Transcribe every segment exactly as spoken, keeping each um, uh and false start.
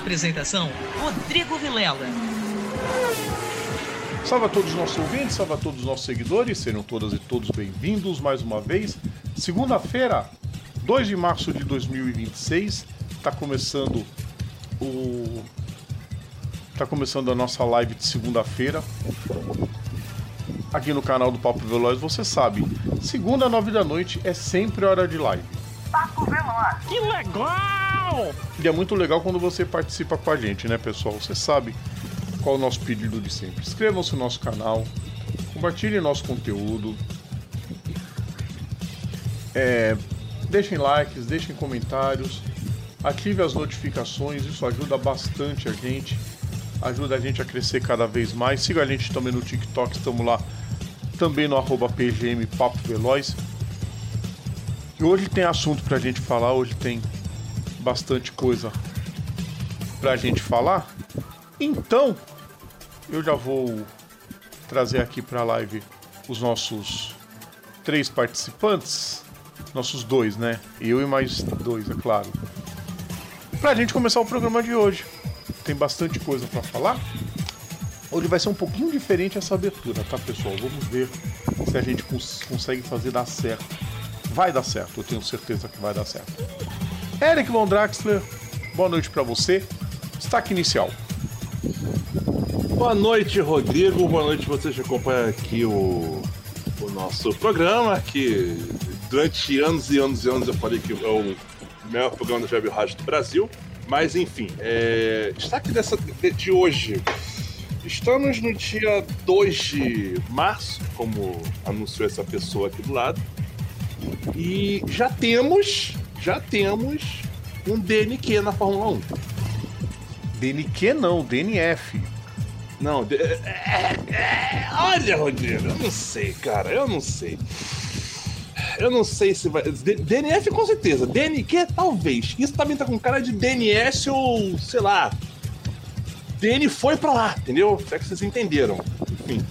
Apresentação: Rodrigo Vilela. Salve a todos os nossos ouvintes, salve a todos os nossos seguidores, sejam todas e todos bem-vindos mais uma vez. Segunda-feira, dois de março de dois mil e vinte e seis, está começando o... Tá começando a nossa live de segunda-feira. Aqui no canal do Papo Veloz, você sabe, segunda, nove da noite, é sempre hora de live. Papo Veloz. Que legal! E é muito legal quando você participa com a gente, né, pessoal? Você sabe qual é o nosso pedido de sempre. Inscrevam-se no nosso canal, compartilhem nosso conteúdo, é, deixem likes, deixem comentários, ative as notificações, isso ajuda bastante a gente, ajuda a gente a crescer cada vez mais. Siga a gente também no TikTok, estamos lá também no arroba P G M Papo Veloz. E hoje tem assunto pra gente falar, hoje tem bastante coisa pra gente falar. Então, eu já vou trazer aqui pra live os nossos três participantes, nossos dois, né? Eu e mais dois, é claro. Pra gente começar o programa de hoje. Tem bastante coisa pra falar. Hoje vai ser um pouquinho diferente essa abertura, tá, pessoal? Vamos ver se a gente cons- consegue fazer dar certo. Vai dar certo, eu tenho certeza que vai dar certo. Eric Von Draxler, boa noite pra você. Destaque inicial. Boa noite, Rodrigo. Boa noite, vocês que acompanham aqui o, o nosso programa, que durante anos e anos e anos eu falei que é o melhor programa do Web Rádio do Brasil. Mas, enfim, é, destaque dessa, de, de hoje. Estamos no dia dois de março, como anunciou essa pessoa aqui do lado. E já temos, já temos um D N Q na Fórmula um. D N Q não, D N F. Não, de, é, é, olha, Rodrigo, eu não sei, cara, eu não sei. Eu não sei se vai... D N F com certeza, D N Q talvez. Isso também tá com cara de D N S ou, sei lá... D N foi pra lá, entendeu? Será que vocês entenderam? Enfim.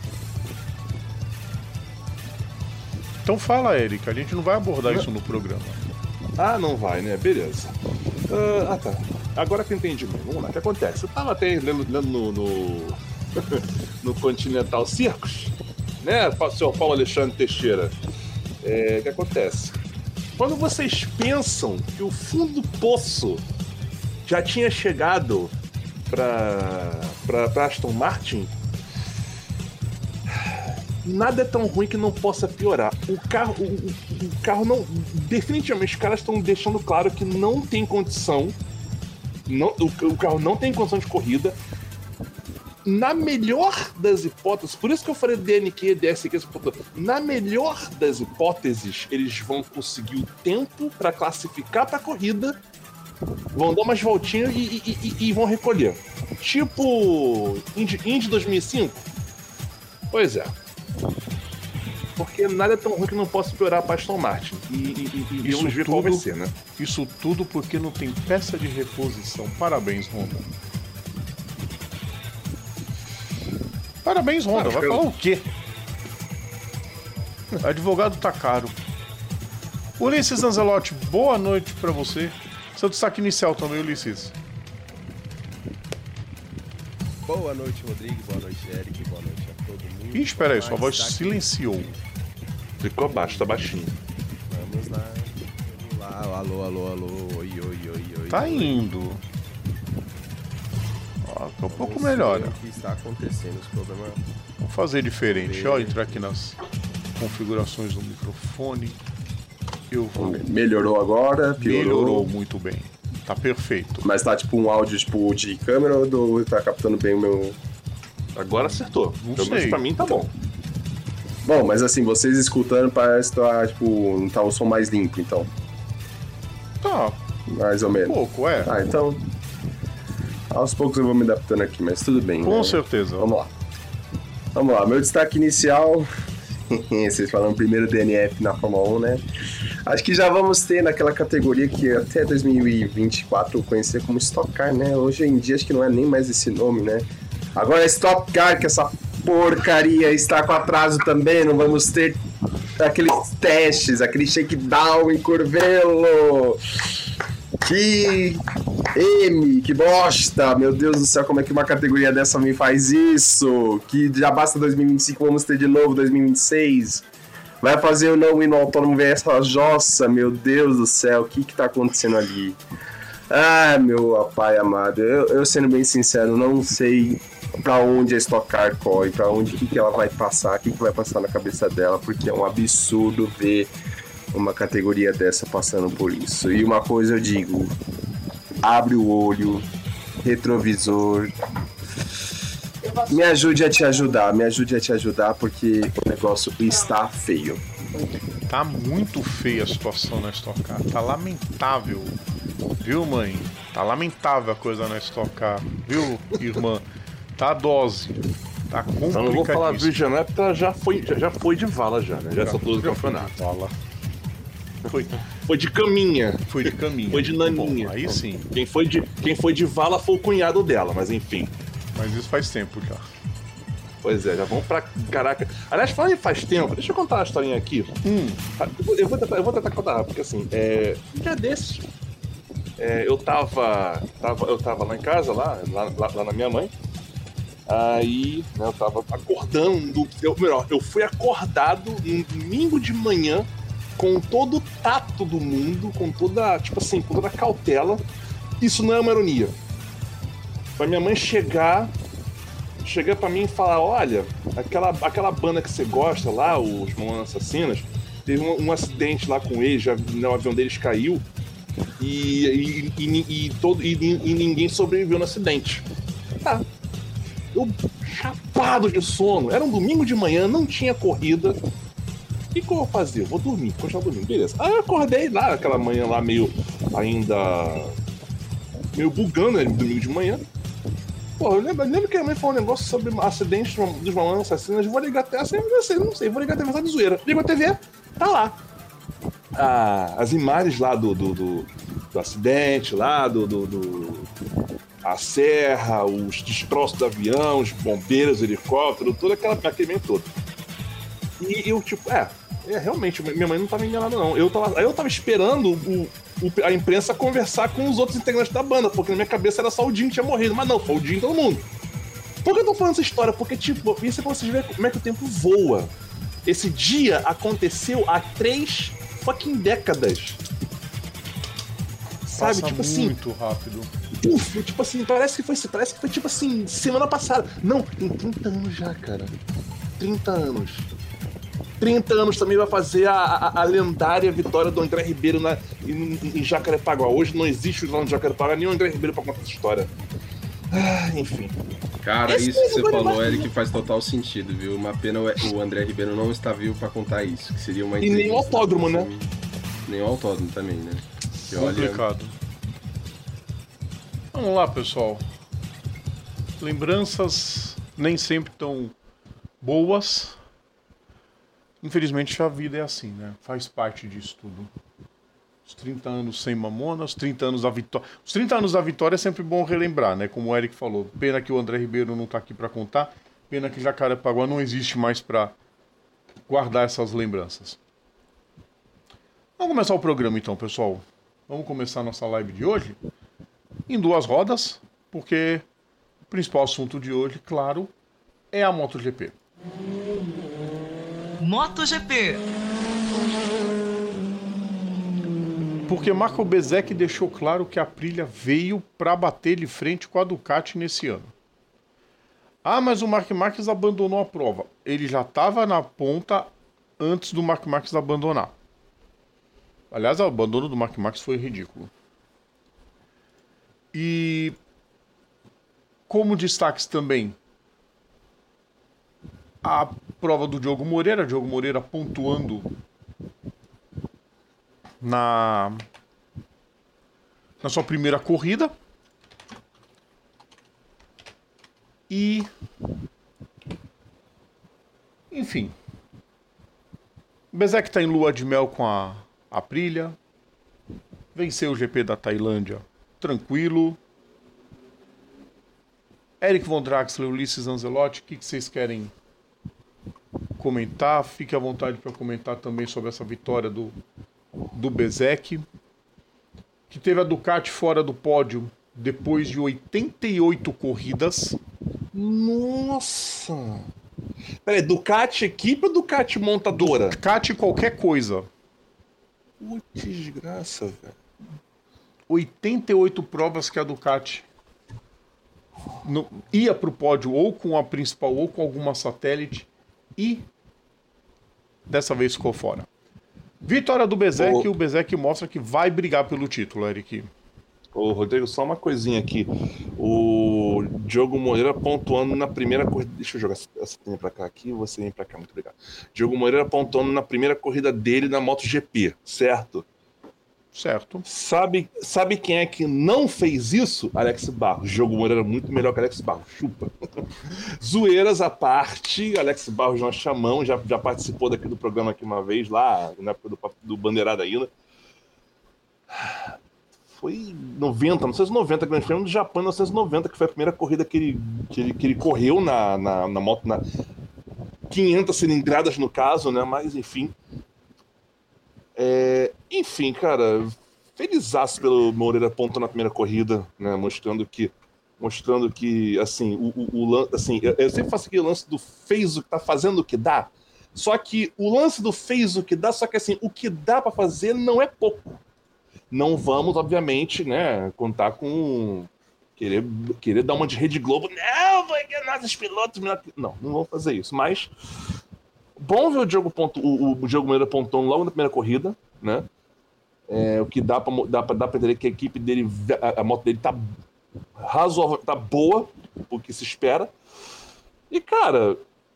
Então fala, Eric, a gente não vai abordar isso no programa. Ah, não vai, né? Beleza. Uh, ah, tá. Agora que eu entendi bem. Vamos lá, o que acontece? Eu tava até lendo, lendo no, no, no Continental Circus, né, o senhor Paulo Alexandre Teixeira. É, o que acontece? Quando vocês pensam que o fundo do poço já tinha chegado para Aston Martin, nada é tão ruim que não possa piorar. O carro, o, o, o carro não... Definitivamente, os caras estão deixando claro que não tem condição, não, o, o carro não tem condição de corrida. Na melhor das hipóteses, por isso que eu falei D N Q, D S Q, na melhor das hipóteses, eles vão conseguir o tempo para classificar para a corrida, vão dar umas voltinhas e, e, e, e vão recolher. Tipo Indy, Indy dois mil e cinco? Pois é. Porque nada é tão ruim que não possa piorar para Aston Martin. E, e, e, e vamos ver qual vai ser, né? Isso tudo porque não tem peça de reposição. Parabéns, Honda. Parabéns, Honda. Vai falar o quê? Advogado tá caro. Ulisses Anzelotti, boa noite pra você. Seu destaque inicial também, Ulisses. Boa noite, Rodrigo. Boa noite, Eric. Boa noite a todo mundo. Ih, espera aí, sua voz silenciou. Ficou baixo, tá baixinho. Vamos lá. Vamos lá. Alô, alô, alô. Oi, oi, oi, oi. Tá oi. indo. Ó, tá um pouco Vamos melhor. ver o que está acontecendo esse problema. Vamos fazer diferente. Ó, entrar aqui nas configurações do microfone. Eu vou. Melhorou agora, piorou. Melhorou muito bem. Tá perfeito. Mas tá tipo um áudio tipo de câmera ou do, tá captando bem o meu... Agora acertou. Não Pelo menos sei. pra mim tá bom. Bom, mas assim, vocês escutando parece que tá, tipo, não tá o som mais limpo, então. Tá, Mais ou um menos. pouco, é. Ah, então... Aos poucos eu vou me adaptando aqui, mas tudo bem. Com né? certeza. Vamos lá. Vamos lá, meu destaque inicial... Vocês falaram primeiro D N F na Fórmula um, né? Acho que já vamos ter naquela categoria que até dois mil e vinte e quatro eu conhecia como Stock Car, né? Hoje em dia acho que não é nem mais esse nome, né? Agora é Stock Car, que essa porcaria está com atraso também, não vamos ter aqueles testes, aquele shakedown em Curvelo. Que M, que bosta! Meu Deus do céu, como é que uma categoria dessa me faz isso? Que já basta dois mil e vinte e cinco, vamos ter de novo dois mil e vinte e seis. Vai fazer o não ir no autônomo ver essa jossa, meu Deus do céu, o que que tá acontecendo ali? Ah, meu pai amado, eu, eu sendo bem sincero, não sei pra onde a Stock Car corre, pra onde, o que que ela vai passar, o que que vai passar na cabeça dela, porque é um absurdo ver uma categoria dessa passando por isso. E uma coisa eu digo, abre o olho, retrovisor, me ajude a te ajudar, me ajude a te ajudar, porque o negócio está feio. Tá muito feia a situação na Stock Car, tá lamentável, viu, mãe? Tá lamentável a coisa na Stock Car, viu, irmã? Tá a dose, tá complicadíssimo. Eu não vou falar virgem, né? Porque ela já foi, já, já foi de vala já, né? Já soltou do campeonato. Vala. Foi, foi de caminha. Foi de caminha. Foi de naninha. Bom, aí sim. Quem foi, de, quem foi de vala foi o cunhado dela, mas enfim. Mas isso faz tempo já. Pois é, já vamos pra... Caraca. Aliás, falando em faz tempo, deixa eu contar uma historinha aqui. Hum. Eu vou, eu vou, tentar, eu vou tentar contar, porque assim, é, um dia desses, é, eu tava, tava... Eu tava lá em casa, lá, lá, lá, lá na minha mãe. Aí, né, eu tava acordando... Eu, melhor, eu fui acordado num domingo de manhã com todo o tato do mundo, com toda, tipo assim, com toda a cautela. Isso não é uma ironia. Pra minha mãe chegar, chegar pra mim e falar, olha, aquela, aquela banda que você gosta lá, os Mamonas Assassinas, teve um, um acidente lá com eles, já, né, o avião deles caiu e, e, e, e, todo, e, e ninguém sobreviveu no acidente. Tá. Eu, chapado de sono, era um domingo de manhã, não tinha corrida. O que, que eu vou fazer? Eu vou dormir, continuar dormindo, beleza. Aí eu acordei lá, aquela manhã lá meio ainda... meio bugando, né, domingo de manhã. Pô, eu lembro, eu lembro que a mãe falou um negócio sobre acidentes dos Mamonas Assassinas. Eu vou ligar até... Assim, não sei, não sei, vou ligar até a de zoeira. Ligo a T V, tá lá. Ah, as imagens lá do, do, do, do acidente, lá do, do, do... a serra, os destroços do avião, os bombeiros, helicóptero, todo aquela, aquele meio todo. E eu, tipo, é... É, realmente, minha mãe não tava enganada, não. Eu tava, eu tava esperando o, o, a imprensa conversar com os outros integrantes da banda, porque na minha cabeça era só o Jim que tinha morrido. Mas não, foi o Jim e todo mundo. Por que eu tô falando essa história? Porque, tipo, isso é pra vocês verem como é que o tempo voa. Esse dia aconteceu há três fucking décadas. Sabe? Passa tipo assim. Muito rápido. Uf, tipo assim, parece que foi, parece que foi tipo assim, semana passada. Não, tem trinta anos já, cara. trinta anos. trinta anos também vai fazer a, a, a lendária vitória do André Ribeiro na, em, em Jacarepaguá. Hoje não existe lá no Jacarepaguá nenhum André Ribeiro pra contar essa história. Ah, enfim. Cara, Esse isso que você falou, vai... Eric, faz total sentido, viu? Uma pena o André Ribeiro não estar vivo pra contar isso, que seria uma E nem o autódromo, né? Nem o autódromo também, né? Que Complicado. Olha... Vamos lá, pessoal. Lembranças nem sempre tão boas. Infelizmente a vida é assim, né? Faz parte disso tudo. Os trinta anos sem Mamonas, os trinta anos da vitória. Os trinta anos da vitória é sempre bom relembrar, né? Como o Eric falou. Pena que o André Ribeiro não tá aqui para contar. Pena que Jacarepaguá não existe mais para guardar essas lembranças. Vamos começar o programa então, pessoal. Vamos começar a nossa live de hoje em duas rodas, porque o principal assunto de hoje, claro, é a MotoGP. MotoGP. Porque Marco Bezzecchi deixou claro que a Aprilia veio para bater de frente com a Ducati nesse ano. Ah, mas o Marc Marquez abandonou a prova. Ele já estava na ponta antes do Marc Marquez abandonar. Aliás, o abandono do Marc Marquez foi ridículo. E como destaques também a prova do Diogo Moreira, Diogo Moreira pontuando na, na sua primeira corrida. E, enfim, Bezzecchi está em lua de mel com a Aprilia, venceu o G P da Tailândia tranquilo. Eric Von Draxler, Ulisses Anzelotti, o que, que vocês querem comentar? Fique à vontade para comentar também sobre essa vitória do, do Bezzecchi, que teve a Ducati fora do pódio depois de oitenta e oito corridas. Nossa! Peraí, Ducati equipe ou Ducati montadora? Ducati qualquer coisa. Ui, que desgraça, velho. oitenta e oito provas que a Ducati no, ia pro pódio ou com a principal ou com alguma satélite e dessa vez ficou fora. Vitória do Bezzecchi, o Bezzecchi mostra que vai brigar pelo título, Eric. Ô, Rodrigo, só uma coisinha aqui. O Diogo Moreira pontuando na primeira corrida. Deixa eu jogar essa linha pra cá aqui, você vem pra cá, muito obrigado. Diogo Moreira pontuando na primeira corrida dele na MotoGP, certo? Certo. Sabe, sabe quem é que não fez isso? Alex Barros. Diogo Moreira muito melhor que Alex Barros. Chupa. Zoeiras à parte, Alex Barros nós chamamos, já, já participou daqui do programa aqui uma vez, lá na época do, do Bandeirada ainda. Foi noventa, novecentos e noventa, Grande Prêmio do Japão, novecentos e noventa, que foi a primeira corrida que ele, que ele, que ele correu na, na, na moto, na quinhentas cilindradas no caso, né? Mas enfim. É, enfim, cara, felizaço pelo Moreira ponto na primeira corrida, né? Mostrando que, mostrando que, assim, o, o, o assim, eu, eu sempre faço aquele lance do fez o que tá fazendo o que dá. Só que o lance do fez o que dá, só que assim, o que dá pra fazer não é pouco. Não vamos, obviamente, né, contar com querer, querer dar uma de Rede Globo. Não, vou enganar os pilotos. Não, não vou fazer isso. Mas bom ver o Diogo, ponto, o, o Diogo Moreira pontuando logo na primeira corrida, né? É, o que dá pra, dá, pra, dá pra entender que a equipe dele, a, a moto dele tá razoável, tá boa, o que se espera. E, cara,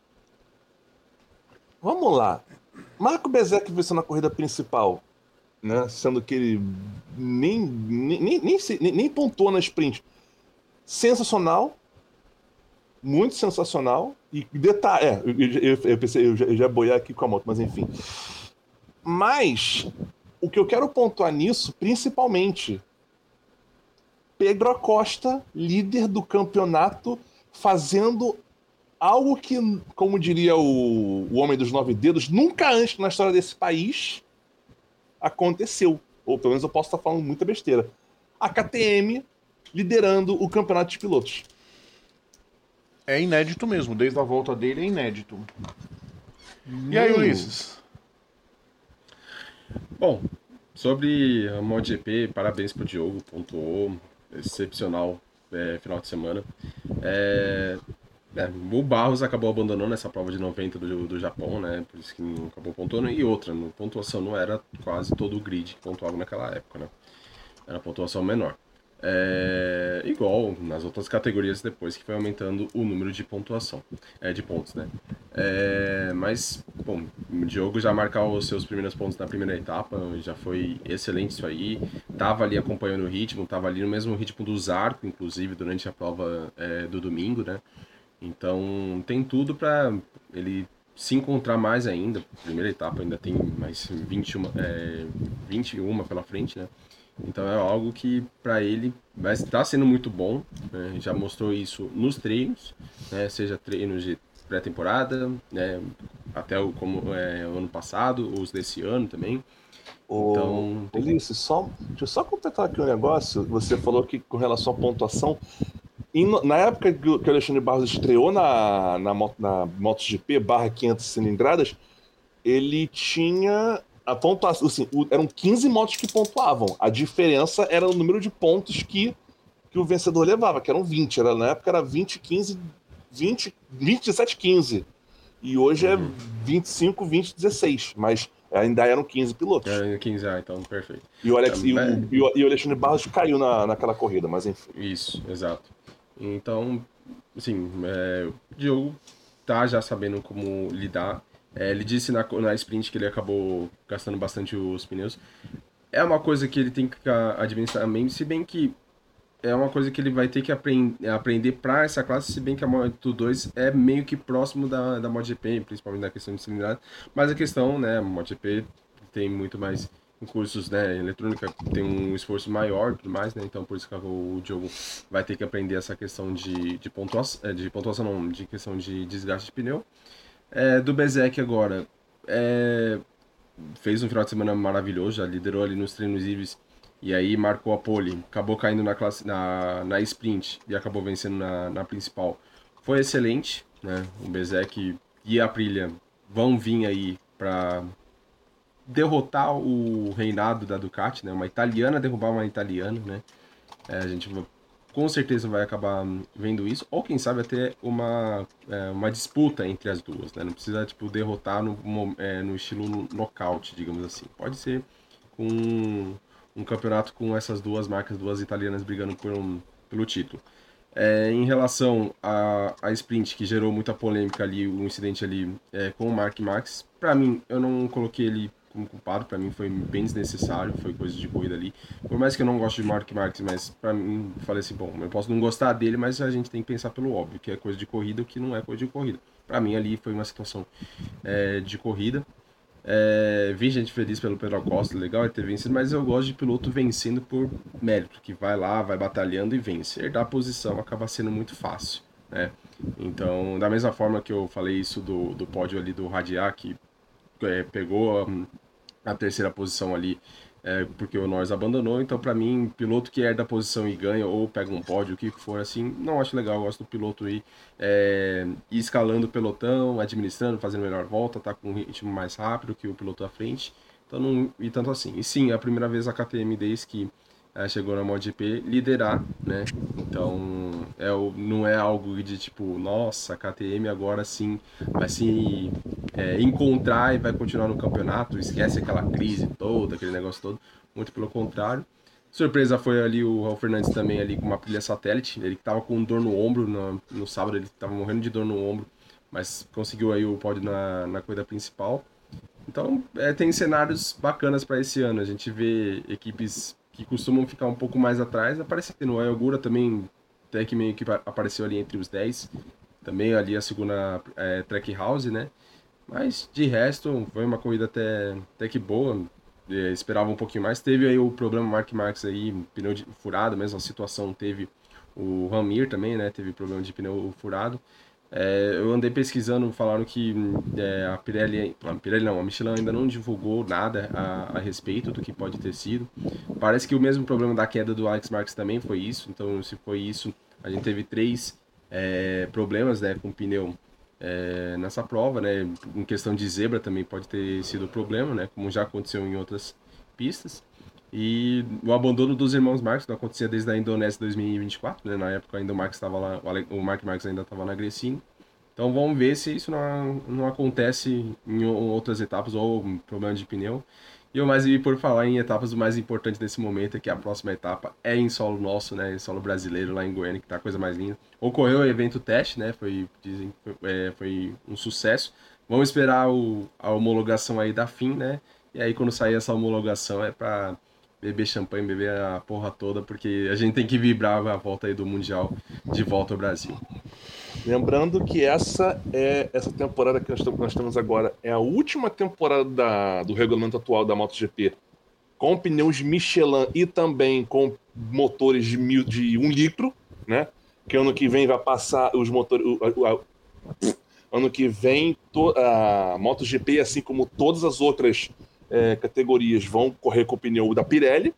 vamos lá. Marco Bezzecchi venceu na corrida principal, né? Sendo que ele nem, nem, nem, nem, nem pontuou na sprint. Sensacional. Muito sensacional. E detalhe, é, eu, eu, eu pensei, eu já, eu já boiar aqui com a moto, mas enfim. Mas o que eu quero pontuar nisso, principalmente, Pedro Acosta, líder do campeonato, fazendo algo que, como diria o, o Homem dos Nove Dedos, nunca antes na história desse país aconteceu. Ou pelo menos eu posso estar falando muita besteira. A K T M liderando o campeonato de pilotos. É inédito mesmo, desde a volta dele é inédito. Hum. E aí, Ulisses? Bom, sobre a MotoGP, parabéns pro Diogo, pontuou, excepcional é, final de semana. É, é, o Barros acabou abandonando essa prova de noventa do, do Japão, né? Por isso que não acabou pontuando. E outra, a pontuação não era quase todo o grid que pontuava naquela época, né? Era pontuação menor. É, igual nas outras categorias depois que foi aumentando o número de pontuação, é, de pontos, né? É, mas, bom, o Diogo já marcou os seus primeiros pontos na primeira etapa, já foi excelente isso aí, tava ali acompanhando o ritmo, tava ali no mesmo ritmo do Zarco, inclusive, durante a prova é, do domingo, né? Então tem tudo para ele se encontrar mais ainda. Primeira etapa ainda tem mais vinte e uma, é, vinte e uma pela frente, né? Então é algo que para ele vai estar sendo muito bom, né? Já mostrou isso nos treinos, né? Seja treinos de pré-temporada, né? Até o, como, é, o ano passado, os desse ano também. Ô, então, Ulisses, só, deixa eu só completar aqui um negócio. Você falou que com relação à pontuação, na época que o Alexandre Barros estreou na, na, na MotoGP barra quinhentas cilindradas, ele tinha a pontuação, assim, eram quinze motos que pontuavam. A diferença era o número de pontos que, que o vencedor levava, que eram vinte. Era, na época era vinte, quinze, vinte, vinte, dezessete, quinze. E hoje é vinte e cinco, vinte, dezesseis. Mas ainda eram quinze pilotos. É, quinze, ah, então perfeito. E o, Alex, é, e, o, e, o, e o Alexandre Barros caiu na, naquela corrida, mas enfim. Isso, exato. Então, assim, é, o Diogo tá já sabendo como lidar. É, ele disse na, na sprint que ele acabou gastando bastante os pneus. É uma coisa que ele tem que administrar bem, se bem que é uma coisa que ele vai ter que aprend, aprender para essa classe, se bem que a Moto dois é meio que próximo da, da MotoGP, principalmente na questão de cilindrada. Mas a questão, né, a MotoGP tem muito mais recursos, né, eletrônica tem um esforço maior e tudo mais, né, então por isso que o Diogo vai ter que aprender essa questão de, de, pontuação, de pontuação, não, de questão de desgaste de pneu. É, do Bezzecchi agora, é, fez um final de semana maravilhoso, já liderou ali nos treinos livres e aí marcou a pole, acabou caindo na, classe, na, na sprint e acabou vencendo na, na principal. Foi excelente, né? O Bezzecchi e a Aprilia vão vir aí para derrotar o reinado da Ducati, né? Uma italiana derrubar uma italiana, né? É, a gente com certeza vai acabar vendo isso, ou quem sabe até uma, é, uma disputa entre as duas, né? Não precisa tipo, derrotar no, é, no estilo nocaute, digamos assim. Pode ser com um, um campeonato com essas duas marcas, duas italianas brigando por um, pelo título. É, em relação à, à sprint, que gerou muita polêmica ali, o um incidente ali é, com o Mark Marques, para mim, eu não coloquei ele como culpado, para mim foi bem desnecessário, foi coisa de corrida ali. Por mais que eu não goste de Mark Marques, mas para mim, falei assim, bom, eu posso não gostar dele, mas a gente tem que pensar pelo óbvio, que é coisa de corrida, o que não é coisa de corrida. Para mim ali foi uma situação é, de corrida. É, vi gente feliz pelo Pedro Acosta, legal ele ter vencido, mas eu gosto de piloto vencendo por mérito, que vai lá, vai batalhando e vence. Herdar a posição acaba sendo muito fácil, né? Então, da mesma forma que eu falei isso do, do pódio ali do Radiar, que é, pegou a, a terceira posição ali, é, porque o Norris abandonou, então para mim, piloto que herda a posição e ganha, ou pega um pódio, o que for assim, não acho legal, eu gosto do piloto ir, é, ir escalando o pelotão, administrando, fazendo melhor volta, tá com um ritmo mais rápido que o piloto à frente, então não, e tanto assim. E sim, é a primeira vez a K T M desde que é, chegou na MotoGP liderar, né, então é, não é algo de tipo, nossa, a K T M agora sim vai se é, encontrar e vai continuar no campeonato, esquece aquela crise toda, aquele negócio todo, muito pelo contrário. Surpresa foi ali o Raul Fernandes também ali com uma pilha satélite, ele que tava com dor no ombro, no, no sábado ele tava morrendo de dor no ombro, mas conseguiu aí o pódio na, na corrida principal. Então é, tem cenários bacanas para esse ano, a gente vê equipes que costumam ficar um pouco mais atrás, aparecendo. O Ayogura também, até que meio que apareceu ali entre os dez, também ali a segunda é, Trackhouse, né? Mas de resto, foi uma corrida até, até que boa, é, esperava um pouquinho mais. Teve aí o problema Mark Marques aí, pneu de, furado, mesma situação teve o Ramir também, né? Teve problema de pneu furado. É, eu andei pesquisando, falaram que é, a Pirelli, a Pirelli não, a Michelin ainda não divulgou nada a, a respeito do que pode ter sido. Parece que o mesmo problema da queda do Alex Marques também foi isso, então se foi isso, a gente teve três é, problemas, né, com pneu é, nessa prova, né, em questão de zebra também pode ter sido problema, né, como já aconteceu em outras pistas. E o abandono dos irmãos Marques não acontecia desde a Indonésia dois mil e vinte e quatro, né? Na época ainda o Marques estava lá, o Mark Marques ainda estava na Gresini. Então vamos ver se isso não, não acontece em outras etapas ou um problema de pneu. E eu mais vi por falar em etapas, o mais importante desse momento é que a próxima etapa é em solo nosso, né? Em solo brasileiro lá em Goiânia, que tá a coisa mais linda. Ocorreu o evento teste, né? Foi, dizem, foi, é, foi um sucesso. Vamos esperar o, a homologação aí da F I M, né? E aí quando sair essa homologação é para beber champanhe, beber a porra toda, porque a gente tem que vibrar a volta aí do Mundial de volta ao Brasil. Lembrando que essa é essa temporada que nós, nós temos agora é a última temporada da, do regulamento atual da MotoGP com pneus Michelin e também com motores de, mil, de um litro, né? Que ano que vem vai passar os motores... O, o, a, ano que vem to, a MotoGP, assim como todas as outras É, categorias vão correr com o pneu da Pirelli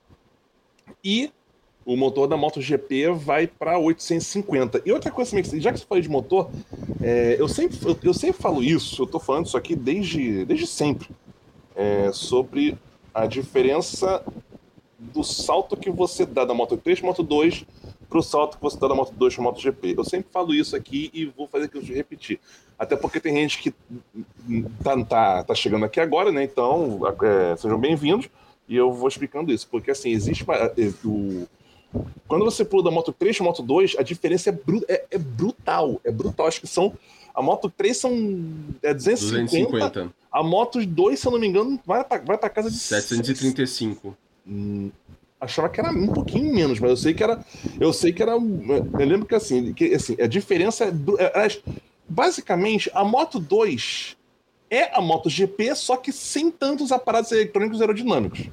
e o motor da MotoGP vai para oitocentos e cinquenta. E outra coisa também, já que você falou de motor, é, eu, sempre, eu, eu sempre falo isso, eu tô falando isso aqui desde, desde sempre, é, sobre a diferença do salto que você dá da Moto três para Moto dois para o salto que você dá da Moto dois para MotoGP. Eu sempre falo isso aqui e vou fazer aquilo de repetir. Até porque tem gente que tá, tá, tá chegando aqui agora, né? Então, é, sejam bem-vindos. E eu vou explicando isso. Porque, assim, existe... O... Quando você pula da Moto três para Moto dois, a diferença é, bru... é, é brutal. É brutal. Acho que são... A Moto três são é duzentos e cinquenta. duzentos e cinquenta. A Moto dois, se eu não me engano, vai pra, vai pra casa de... setecentos e trinta e cinco. Hum... Achava que era um pouquinho menos, mas eu sei que era. Eu sei que era. Eu lembro que assim, que, assim a diferença é, é. Basicamente, a Moto dois é a MotoGP, só que sem tantos aparatos eletrônicos aerodinâmicos.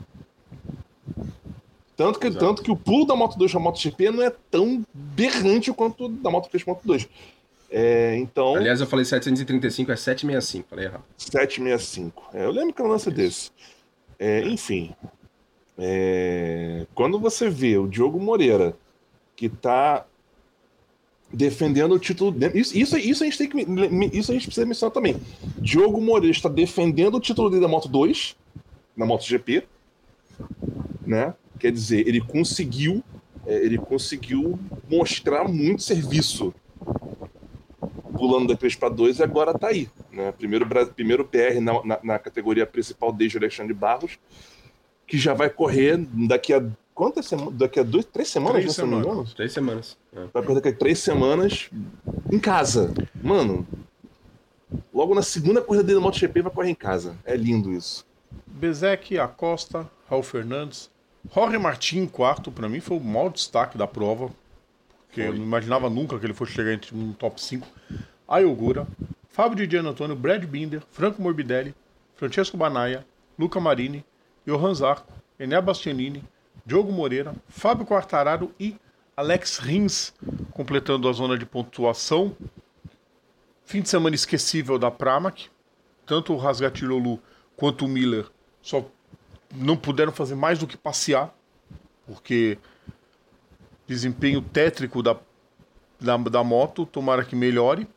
Tanto que, tanto que o pulo da Moto dois para a MotoGP não é tão berrante quanto da Moto três para a Moto dois. É, então... Aliás, eu falei setecentos e trinta e cinco, é setecentos e sessenta e cinco, falei errado. setecentos e sessenta e cinco. É, eu lembro que era um lance desse. É, enfim. É, quando você vê o Diogo Moreira, que tá defendendo o título. Isso, isso, isso, a gente tem que, isso a gente precisa mencionar também. Diogo Moreira está defendendo o título dele da Moto dois, na MotoGP, né? Quer dizer, ele conseguiu, é, ele conseguiu mostrar muito serviço pulando da três para dois e agora tá aí, né? Primeiro, primeiro P R na, na, na categoria principal desde o Alexandre Barros, que já vai correr daqui a quantas semanas? Daqui a duas, três semanas, Três né, se eu não me Três engano? semanas. Três semanas. É. Vai correr daqui a três semanas em casa. Mano, logo na segunda corrida dele no MotoGP vai correr em casa. É lindo isso. Bezek, Acosta, Raul Fernandes, Jorge Martin em quarto, pra mim foi o maior destaque da prova, porque eu não imaginava nunca que ele fosse chegar entre um top cinco. Ayogura, Fábio Di Gian Antonio, Brad Binder, Franco Morbidelli, Francesco Banaya, Luca Marini, Johan Zarco, Enea Bastianini, Diogo Moreira, Fábio Quartararo e Alex Rins, completando a zona de pontuação. Fim de semana esquecível da Pramac. Tanto o Razgatilioglu quanto o Miller só não puderam fazer mais do que passear, porque desempenho tétrico da, da, da moto, tomara que melhore.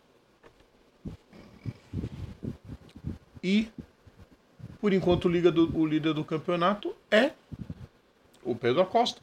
E, por enquanto, o, liga do, o líder do campeonato é o Pedro Acosta.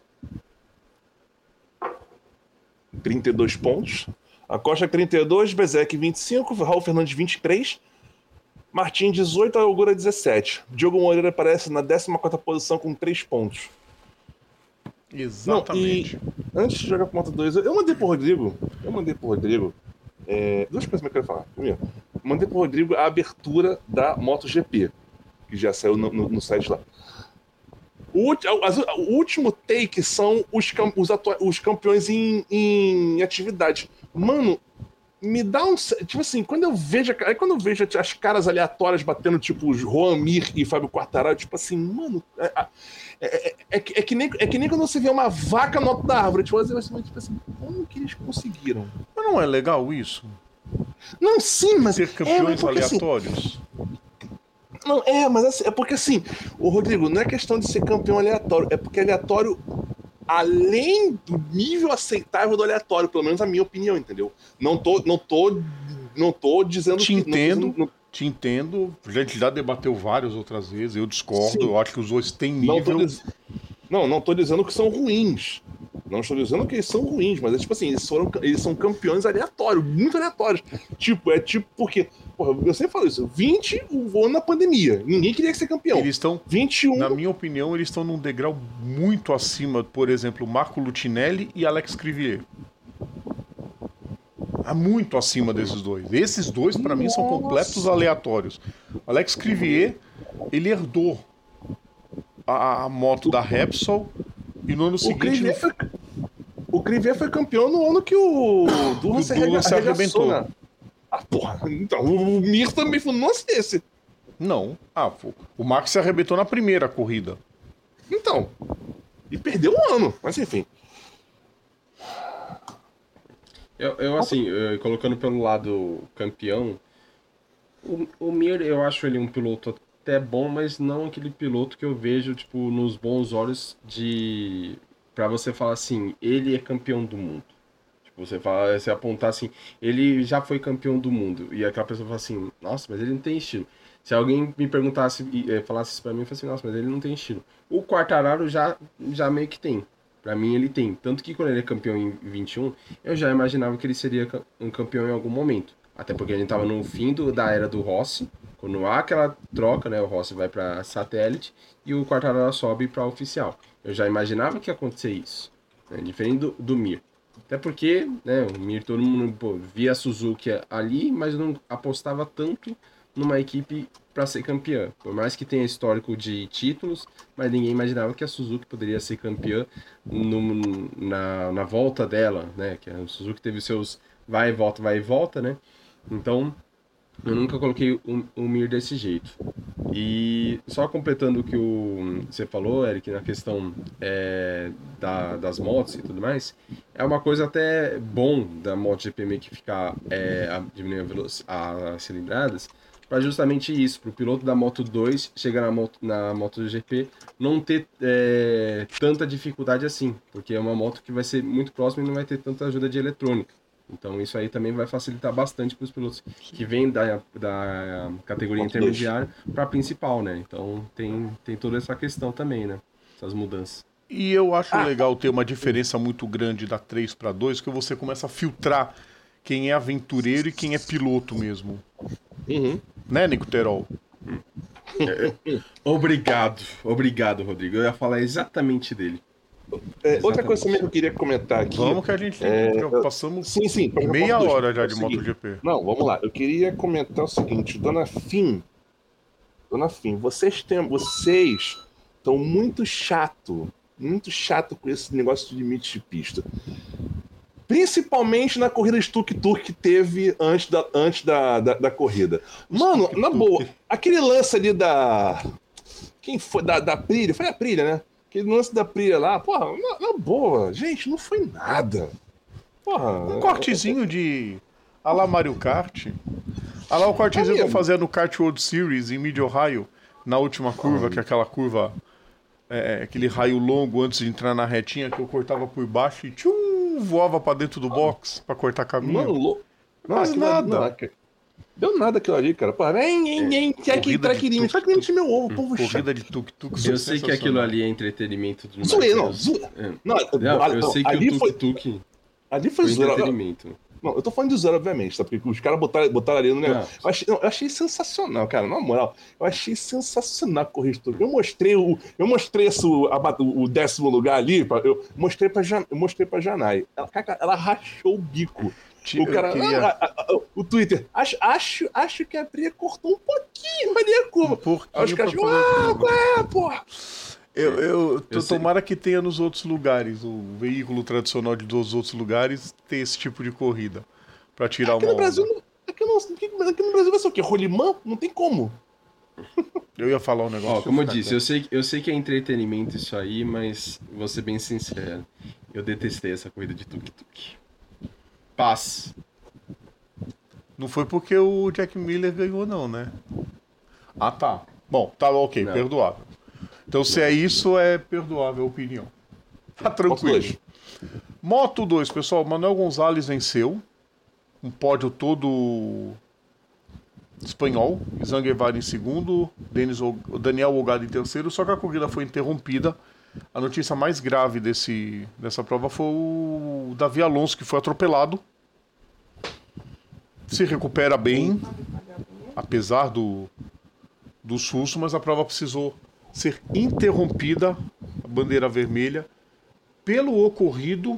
trinta e dois pontos. Acosta trinta e dois, Bezek vinte e cinco, Raul Fernandes vinte e três, Martin dezoito, Ayogura dezessete. Diogo Moreira aparece na décima quarta posição com três pontos. Exatamente. Não, e antes de jogar pro Moto dois, eu mandei pro Rodrigo, eu mandei pro Rodrigo, é, duas coisas que eu quero falar. Primeiro, mandei pro Rodrigo a abertura da MotoGP, que já saiu no, no, no site lá. O, as, o último take são os, os, atua, os campeões em, em atividade. Mano, me dá um... Tipo assim, quando eu vejo... Aí quando eu vejo as caras aleatórias batendo, tipo, os Juan Mir e Fábio Quartararo, tipo assim, mano... É, é, é, é, que, é, que nem, é que nem quando você vê uma vaca no alto da árvore. Tipo assim, tipo assim, como que eles conseguiram? Mas não é legal isso? Não, sim, mas... Ter campeões é, aleatórios? Assim, não, é, mas assim, é porque assim, o Rodrigo, não é questão de ser campeão aleatório, é porque aleatório além do nível aceitável do aleatório, pelo menos a minha opinião, entendeu? Não tô, não tô, não tô dizendo te que... Entendo, não, não... Te entendo, a gente já debateu várias outras vezes, eu discordo, Sim. Eu acho que os dois têm nível... Não, tô diz... não, não tô dizendo que são ruins. Não estou dizendo que eles são ruins, mas é tipo assim, eles, foram, eles são campeões aleatórios, muito aleatórios. Tipo, é tipo, porque, porra, eu sempre falo isso, vinte o ano na pandemia, ninguém queria ser campeão. Eles estão, vinte e um... na minha opinião, eles estão num degrau muito acima, por exemplo, Marco Lutinelli e Alex Crivier. Muito acima desses dois. Esses dois, para mim, são completos aleatórios. Alex Crivier, ele herdou a, a moto da Repsol e no ano o seguinte... Crivier no... foi... O Crivier foi campeão no ano que o Durham se, arrega... se arrebentou. Né? Ah, porra. Então, o Mir também foi... Nossa, esse. Não. Ah, o Max se arrebentou na primeira corrida. Então. E perdeu um ano. Mas, enfim. Eu, eu assim, eu, colocando pelo lado campeão, o, o Mir, eu acho ele um piloto até bom, mas não aquele piloto que eu vejo, tipo, nos bons olhos de... Pra você falar assim, ele é campeão do mundo. Tipo, você, fala, você apontar assim, ele já foi campeão do mundo. E aquela pessoa fala assim, nossa, mas ele não tem estilo. Se alguém me perguntasse e falasse isso pra mim, eu falaria assim, nossa, mas ele não tem estilo. O Quartararo já, já meio que tem. Pra mim ele tem. Tanto que quando ele é campeão em vinte e um, eu já imaginava que ele seria um campeão em algum momento. Até porque a gente tava no fim do, da era do Rossi. Quando há aquela troca, né, o Rossi vai para satélite e o Quartararo sobe para oficial. Eu já imaginava que ia acontecer isso, né, diferente do, do Mir. Até porque, né, o Mir, todo mundo pô, via a Suzuki ali, mas não apostava tanto numa equipe para ser campeã. Por mais que tenha histórico de títulos, mas ninguém imaginava que a Suzuki poderia ser campeã no, na, na volta dela, né, que a Suzuki teve seus vai e volta, vai e volta, né, então... Eu nunca coloquei o, o Mir desse jeito. E só completando o que o, você falou, Eric, na questão é, da, das motos e tudo mais, é uma coisa até bom da MotoGP meio que ficar é, diminuindo as cilindradas, para justamente isso, para o piloto da Moto dois chegar na Moto, na MotoGP não ter é, tanta dificuldade assim, porque é uma moto que vai ser muito próxima e não vai ter tanta ajuda de eletrônica. Então isso aí também vai facilitar bastante para os pilotos que vêm da, da categoria intermediária para a principal, né? Então tem, tem toda essa questão também, né? Essas mudanças. E eu acho legal ter uma diferença muito grande da três para dois, que você começa a filtrar quem é aventureiro e quem é piloto mesmo. Uhum. Né, Nico Terol? Obrigado, obrigado, Rodrigo. Eu ia falar exatamente dele. É, outra coisa também que eu queria comentar aqui. Vamos que a gente é, já passamos sim, sim, meia dois, hora já é de o seguinte, MotoGP. Não, vamos lá. Eu queria comentar o seguinte, Dona Fim. Dona Fim, vocês têm, vocês estão muito chato, muito chato com esse negócio de limite de pista. Principalmente na corrida de tuk-tuk que teve antes da, antes da, da, da corrida. Mano, na boa, aquele lance ali da. Quem foi? Da, da Aprilia? Foi a Aprilia, né? Aquele lance da Aprilia lá, porra, na, na boa, gente, não foi nada. Porra. Um cortezinho de. A lá Mario Kart. A lá o cortezinho que eu fazia no Kart World Series em Mid-Ohio, na última curva, que é aquela curva. É, aquele raio longo antes de entrar na retinha que eu cortava por baixo e tchum, voava pra dentro do box pra cortar caminho. Mano, louco. Não faz nada. Ali, deu nada aquilo ali, cara. Pô, vem, vem, vem, quer que traquirinho. Só que nem meu ovo, povo chato. Corrida de tuk-tuk. Eu sei que aquilo ali é entretenimento. Zoeira, não. Zoeira. É. Não, não, eu não, sei que ali o tuk-tuk foi, ali foi, foi zoeira. entretenimento. Não, eu tô falando de zero, obviamente, tá? Porque os caras botaram, botaram ali no negócio. Eu achei, não, eu achei sensacional, cara, na moral. Eu achei sensacional a corrida de tuk-tuk. Eu mostrei o, eu mostrei esse, a, o décimo lugar ali, eu mostrei pra, eu mostrei pra Janai. Ela, ela rachou o bico. O cara, queria... ah, a, a, o Twitter, acho, acho, acho que a Bria cortou um pouquinho, mas nem a curva. Um pouquinho. Aí os caras, ah, qual é, porra? Eu, eu, eu tomara que tenha nos outros lugares, o veículo tradicional de dos outros lugares ter esse tipo de corrida, pra tirar aqui uma no Brasil, aqui, no, aqui no Brasil vai ser o quê? Rolimã? Não tem como. Eu ia falar um negócio. Ó, como eu disse, eu sei, eu sei que é entretenimento isso aí, mas vou ser bem sincero, eu detestei essa corrida de tuk-tuk. Paz. Não foi porque o Jack Miller ganhou, não, né? Ah, tá. Bom, tá ok, não. Perdoável. Então, se é isso, é perdoável a opinião. Tá tranquilo. Moto dois, pessoal. Manuel Gonzalez venceu. Um pódio todo espanhol. Zanguevar em segundo. Denis, Daniel Ogado em terceiro. Só que a corrida foi interrompida. A notícia mais grave desse, dessa prova foi o Davi Alonso, que foi atropelado. Se recupera bem, apesar do, do susto, mas a prova precisou ser interrompida, a bandeira vermelha, pelo ocorrido,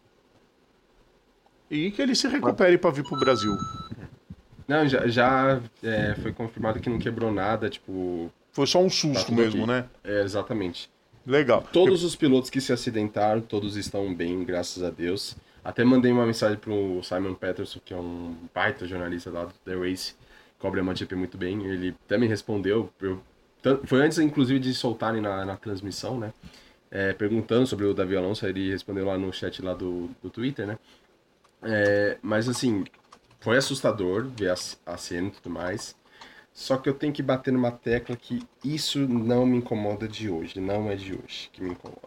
e que ele se recupere para vir para o Brasil. Não, já, já é, foi confirmado que não quebrou nada, tipo... Foi só um susto tá mesmo, aqui. né? É, exatamente. Legal. Todos os pilotos que se acidentaram, todos estão bem, graças a Deus. Até mandei uma mensagem pro Simon Peterson, que é um baita jornalista lá do The Race, cobre a MotoGP muito bem. Ele até me respondeu, eu, foi antes inclusive de soltarem na, na transmissão, né? É, perguntando sobre o Davi Alonso, ele respondeu lá no chat lá do, do Twitter, né? É, mas assim, foi assustador ver a, a cena e tudo mais. Só que eu tenho que bater numa tecla que isso não me incomoda de hoje, não é de hoje que me incomoda.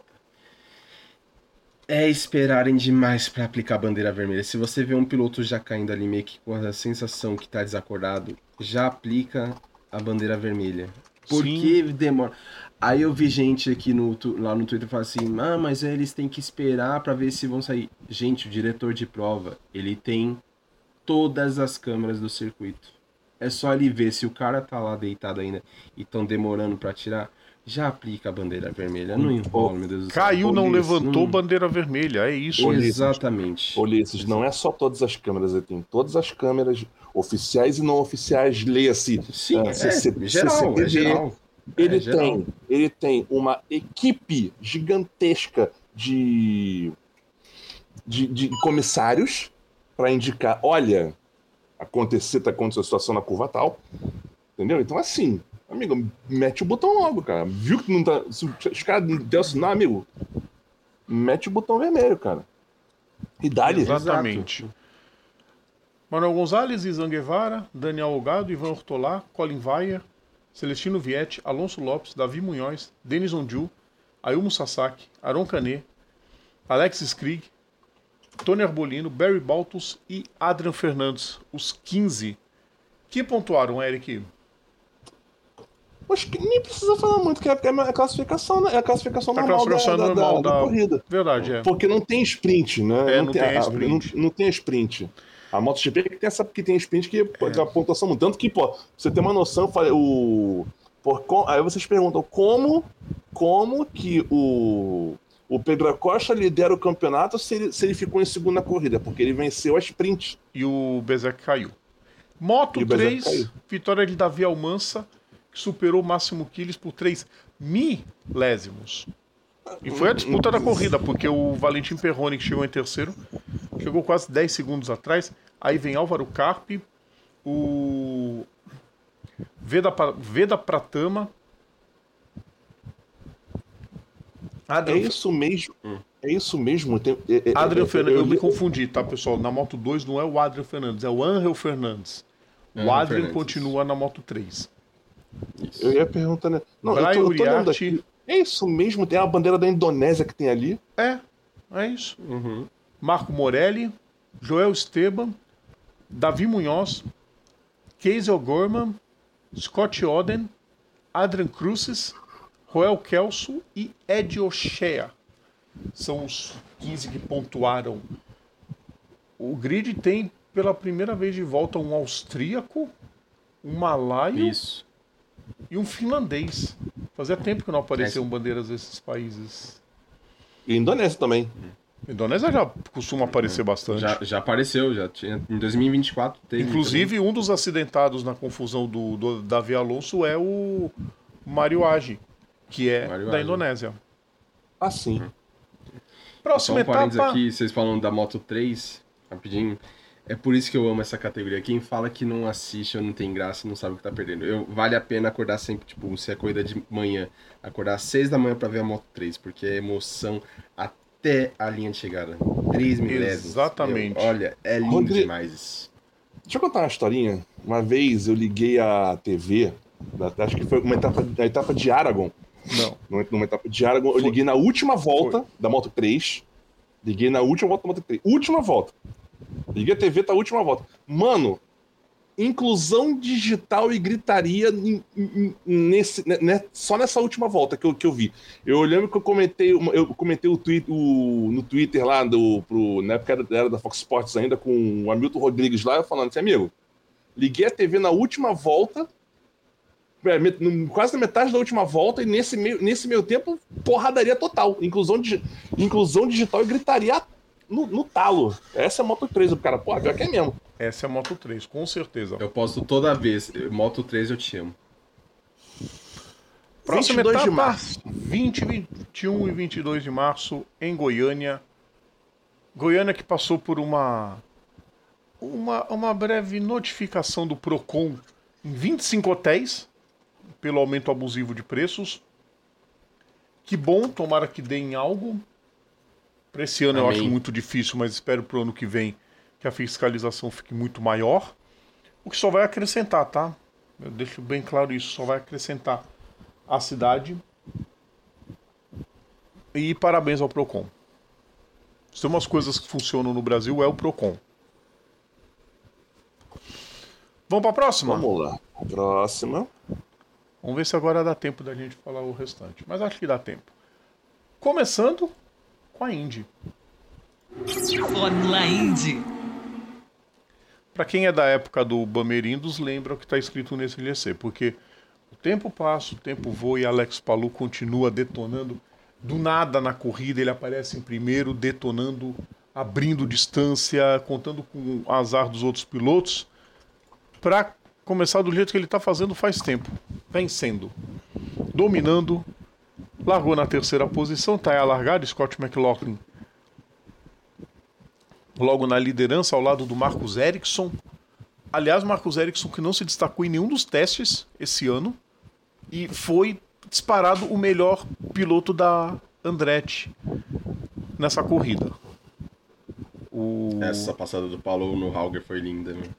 É esperarem demais para aplicar a bandeira vermelha. Se você vê um piloto já caindo ali meio que com a sensação que tá desacordado, já aplica a bandeira vermelha. Por Sim. que demora? Aí eu vi gente aqui no, lá no Twitter falando assim, ah, mas eles têm que esperar para ver se vão sair. Gente, o diretor de prova, ele tem todas as câmeras do circuito. É só ele ver se o cara tá lá deitado ainda e estão demorando para tirar. Já aplica a bandeira vermelha, não enrola, meu Deus do céu. Caiu, não Ulisses, levantou não... bandeira vermelha, é isso. Ulisses, Exatamente. Ulisses, não é só todas as câmeras, ele tem todas as câmeras oficiais e não oficiais, leia-se. Sim, uh, é, C C, é, geral, C C T V. é geral. Ele, é geral. tem, ele tem uma equipe gigantesca de, de, de comissários para indicar, olha, acontecer, tá acontecendo a situação na curva tal, entendeu? Então assim... Amigo, mete o botão logo, cara. Viu que não tá. Se os caras não der o sinal, amigo, mete o botão vermelho, cara. E dá-lhe. Exatamente. Manuel Gonzalez, Izan Guevara, Daniel Olgado, Ivan Ortolá, Colin Weyer, Celestino Vietti, Alonso Lopes, Davi Munhoz, Denis Ondiu, Ayumu Sasaki, Aron Canet, Alexis Krieg, Tony Arbolino, Barry Baltus e Adrian Fernandes, os quinze que pontuaram, Eric. Acho que nem precisa falar muito, que é a classificação, né? É a classificação A normal, classificação da, normal da, da, da- da corrida. Verdade, é. Porque não tem sprint, né? É, não tem a sprint. Não, não tem a sprint. A MotoGP que tem essa que tem sprint que é. A pontuação muda. Tanto que, pô, pra você ter uma noção, eu falei, o. Por, com, aí vocês perguntam como, como que o, o Pedro Acosta lidera o campeonato se ele, se ele ficou em segunda corrida, porque ele venceu a sprint. E o Bezek caiu. Moto E o Bezek três, caiu. vitória de Davi Almansa, que superou o Máximo Quiles por três milésimos. E foi a disputa da corrida, porque o Valentim Perrone, que chegou em terceiro, chegou quase dez segundos atrás. Aí vem Álvaro Carpi, o Veda, Pa- Veda Pratama. É Adrian, isso mesmo. É isso mesmo. Tem, é, é, Adrian é, Fernandes. Eu me li- confundi, tá, pessoal? Na Moto dois não é o Adrian Fernandes, é o Angel Fernandes. O Angel Adrian Fernandes. continua na Moto três. Isso. Eu ia perguntar, né? Não, eu Brian tô, eu tô lendo Uriarte. aqui. É isso mesmo, tem a bandeira da Indonésia que tem ali. É, é isso. Uhum. Marco Morelli, Joel Esteban, Davi Munhoz, Casey O'Gorman, Scott Oden, Adrian Cruzes, Roel Kelso e Ed Ochea. São os quinze que pontuaram. O grid tem pela primeira vez de volta um austríaco, um malaio Isso. e um finlandês. Fazia tempo que não apareciam bandeiras desses países. E Indonésia também. A Indonésia já costuma aparecer bastante. Já, já apareceu, já tinha. Em dois mil e vinte e quatro teve. Inclusive, um dos acidentados na confusão do, do Davi Alonso é o Mario Agi, que é Mario da Agi. Indonésia. Ah, sim. Só Próxima um parênteses etapa. aqui, vocês falam da Moto três, rapidinho. É por isso que eu amo essa categoria. Quem fala que não assiste ou não tem graça não sabe o que tá perdendo. Eu, vale a pena acordar sempre, tipo, se é corrida de manhã, acordar às seis da manhã pra ver a Moto três, porque é emoção até a linha de chegada. três milésimos. Exatamente. Meu, olha, é lindo Rodrigo- demais isso. Deixa eu contar uma historinha. Uma vez eu liguei a T V, da- acho que foi uma etapa, a etapa de Aragon. Não. Numa, numa etapa de Aragon, eu liguei na última volta da Moto três. Liguei na última volta da Moto três. Última volta. Liguei a T V, tá a última volta. Mano, inclusão digital e gritaria em- em- nesse, né, né, só nessa última volta que eu, que eu vi. Eu lembro que eu comentei, uma- eu comentei o tweet, o, no Twitter lá, do, pro, na época era, era da Fox Sports ainda, com o Hamilton Rodrigues lá, eu falando assim, amigo, liguei a T V na última volta, é, met- no- quase na metade da última volta, e nesse meio, nesse meio tempo, porradaria total. Inclusão, digi- inclusão digital e gritaria no, no talo. Essa é a Moto três, o cara, pô, pior que é mesmo. Essa é a Moto três, com certeza. Eu posto toda vez. Moto três eu te amo. Próxima vinte e dois etapa, de março. vinte, vinte e um e vinte e dois de março, em Goiânia. Goiânia que passou por uma, uma, uma breve notificação do Procon em vinte e cinco hotéis, pelo aumento abusivo de preços. Que bom, tomara que deem algo. Para esse ano eu Amém. acho muito difícil, mas espero para o ano que vem que a fiscalização fique muito maior. O que só vai acrescentar, tá? Eu deixo bem claro isso, só vai acrescentar a cidade. E parabéns ao Procon. Se tem umas coisas que funcionam no Brasil, é o Procon. Vamos para a próxima? Vamos lá. Próxima. Vamos ver se agora dá tempo da gente falar o restante. Mas acho que dá tempo. Começando com a Indy. Fórmula Indy. Para quem é da época do Bamerindos, lembra o que está escrito nesse L C, porque o tempo passa, o tempo voa e Alex Palou continua detonando. Do nada na corrida ele aparece em primeiro, detonando, abrindo distância, contando com o azar dos outros pilotos, para começar do jeito que ele está fazendo faz tempo, vencendo, dominando, largou na terceira posição, está aí a largada, Scott McLaughlin logo na liderança, ao lado do Marcus Ericsson. Aliás, Marcus Ericsson que não se destacou em nenhum dos testes esse ano e foi disparado o melhor piloto da Andretti nessa corrida. O... Essa passada do Paulo no Hauger foi linda, né?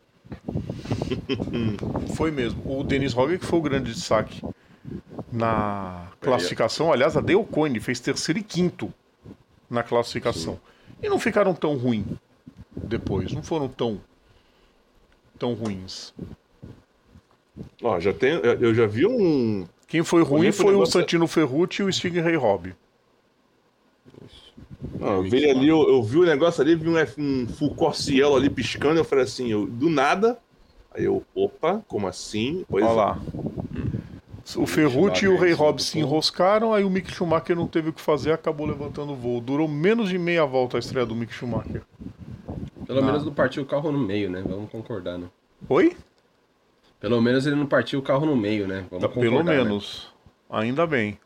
Foi mesmo. O Dennis Hogger que foi o grande destaque na classificação. Aliás, a Dale Coyne fez terceiro e quinto na classificação. Sim. E não ficaram tão ruins depois. Não foram tão, tão ruins. Ó, já tem, eu já vi um... Quem foi ruim foi o negócio... Santino Ferrucci e o Stig Ray Robb. Ah, eu vi ali, eu, eu vi o negócio ali, vi um, um Foucault Cielo ali piscando, eu falei assim, eu, do nada, aí eu, opa, como assim? Pois Olha é. lá. O Ferrucci e o Ray Robb se enroscaram, aí o Mick Schumacher não teve o que fazer, acabou levantando o voo. Durou menos de meia volta a estreia do Mick Schumacher. Pelo ah. menos não partiu o carro no meio, né? Vamos concordar, né? Oi? Pelo menos ele não partiu o carro no meio, né? Vamos concordar, Pelo menos. Né? Ainda bem.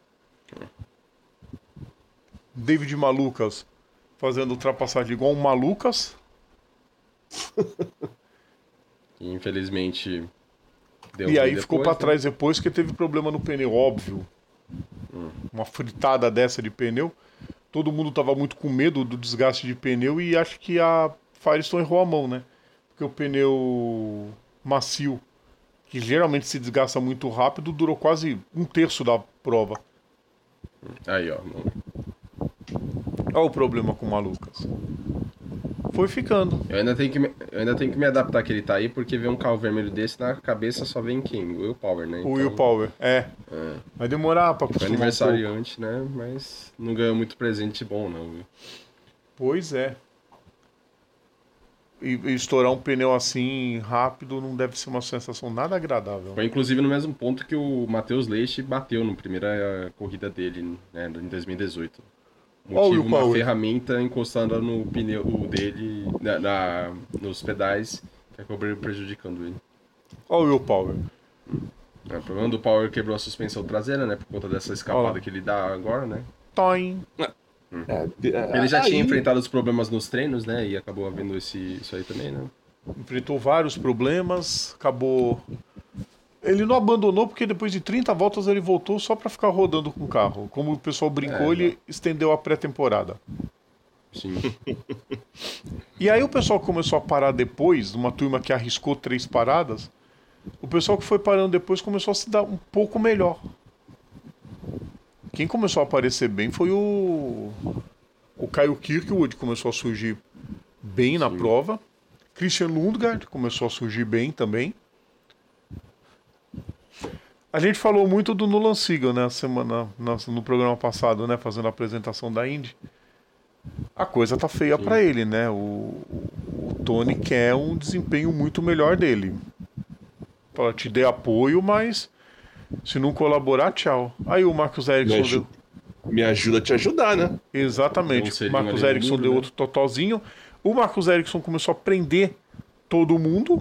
David Malucas fazendo ultrapassagem igual um Malucas. Infelizmente deu E aí depois, ficou para né? trás depois que teve problema no pneu, óbvio. Hum. Uma fritada dessa de pneu. Todo mundo tava muito com medo do desgaste de pneu e acho que a Firestone errou a mão, né? Porque o pneu macio, que geralmente se desgasta muito rápido, durou quase um terço da prova. Aí, ó. Olha o problema com o Malucas. Foi ficando. Eu ainda tenho que me, eu ainda tenho que me adaptar que ele tá aí, porque ver um carro vermelho desse na cabeça só vem quem? O Will Power, né? Então, o Will Power, é. é. Vai demorar pra acostumar. Foi aniversariante, um né? Mas não ganhou muito presente bom, não, viu? Pois é. E, e estourar um pneu assim rápido não deve ser uma sensação nada agradável. Foi inclusive no mesmo ponto que o Matheus Leite bateu na primeira corrida dele, né? Em dois mil e dezoito. Motivo, uma Power. ferramenta encostando no pneu dele, na, na, nos pedais, que acabou prejudicando ele. Olha o Will Power. É, o problema do Power quebrou a suspensão traseira, né? Por conta dessa escapada Olha. que ele dá agora, né? Toim. Hum. Ele já aí... tinha enfrentado os problemas nos treinos, né? E acabou havendo esse, isso aí também, né? Enfrentou vários problemas, acabou... Ele não abandonou porque depois de trinta voltas ele voltou só pra ficar rodando com o carro. Como o pessoal brincou, é, ele não. estendeu a pré-temporada. Sim. E aí o pessoal começou a parar depois, uma turma que arriscou três paradas, o pessoal que foi parando depois começou a se dar um pouco melhor. Quem começou a aparecer bem foi o... O Kyle Kirkwood, começou a surgir bem na Sim. prova. Christian Lundgaard começou a surgir bem também. A gente falou muito do Nolan Siegel, né, semana, no programa passado, né, fazendo a apresentação da Indy. A coisa tá feia para ele, né? O, o, o Tony quer um desempenho muito melhor dele. Fala, te dê apoio, mas se não colaborar, tchau. Aí o Marcus Ericsson me ajuda, deu... me ajuda a te ajudar, né? Exatamente. O Marcus Ericsson deu né? outro totozinho. O Marcus Ericsson começou a prender todo mundo.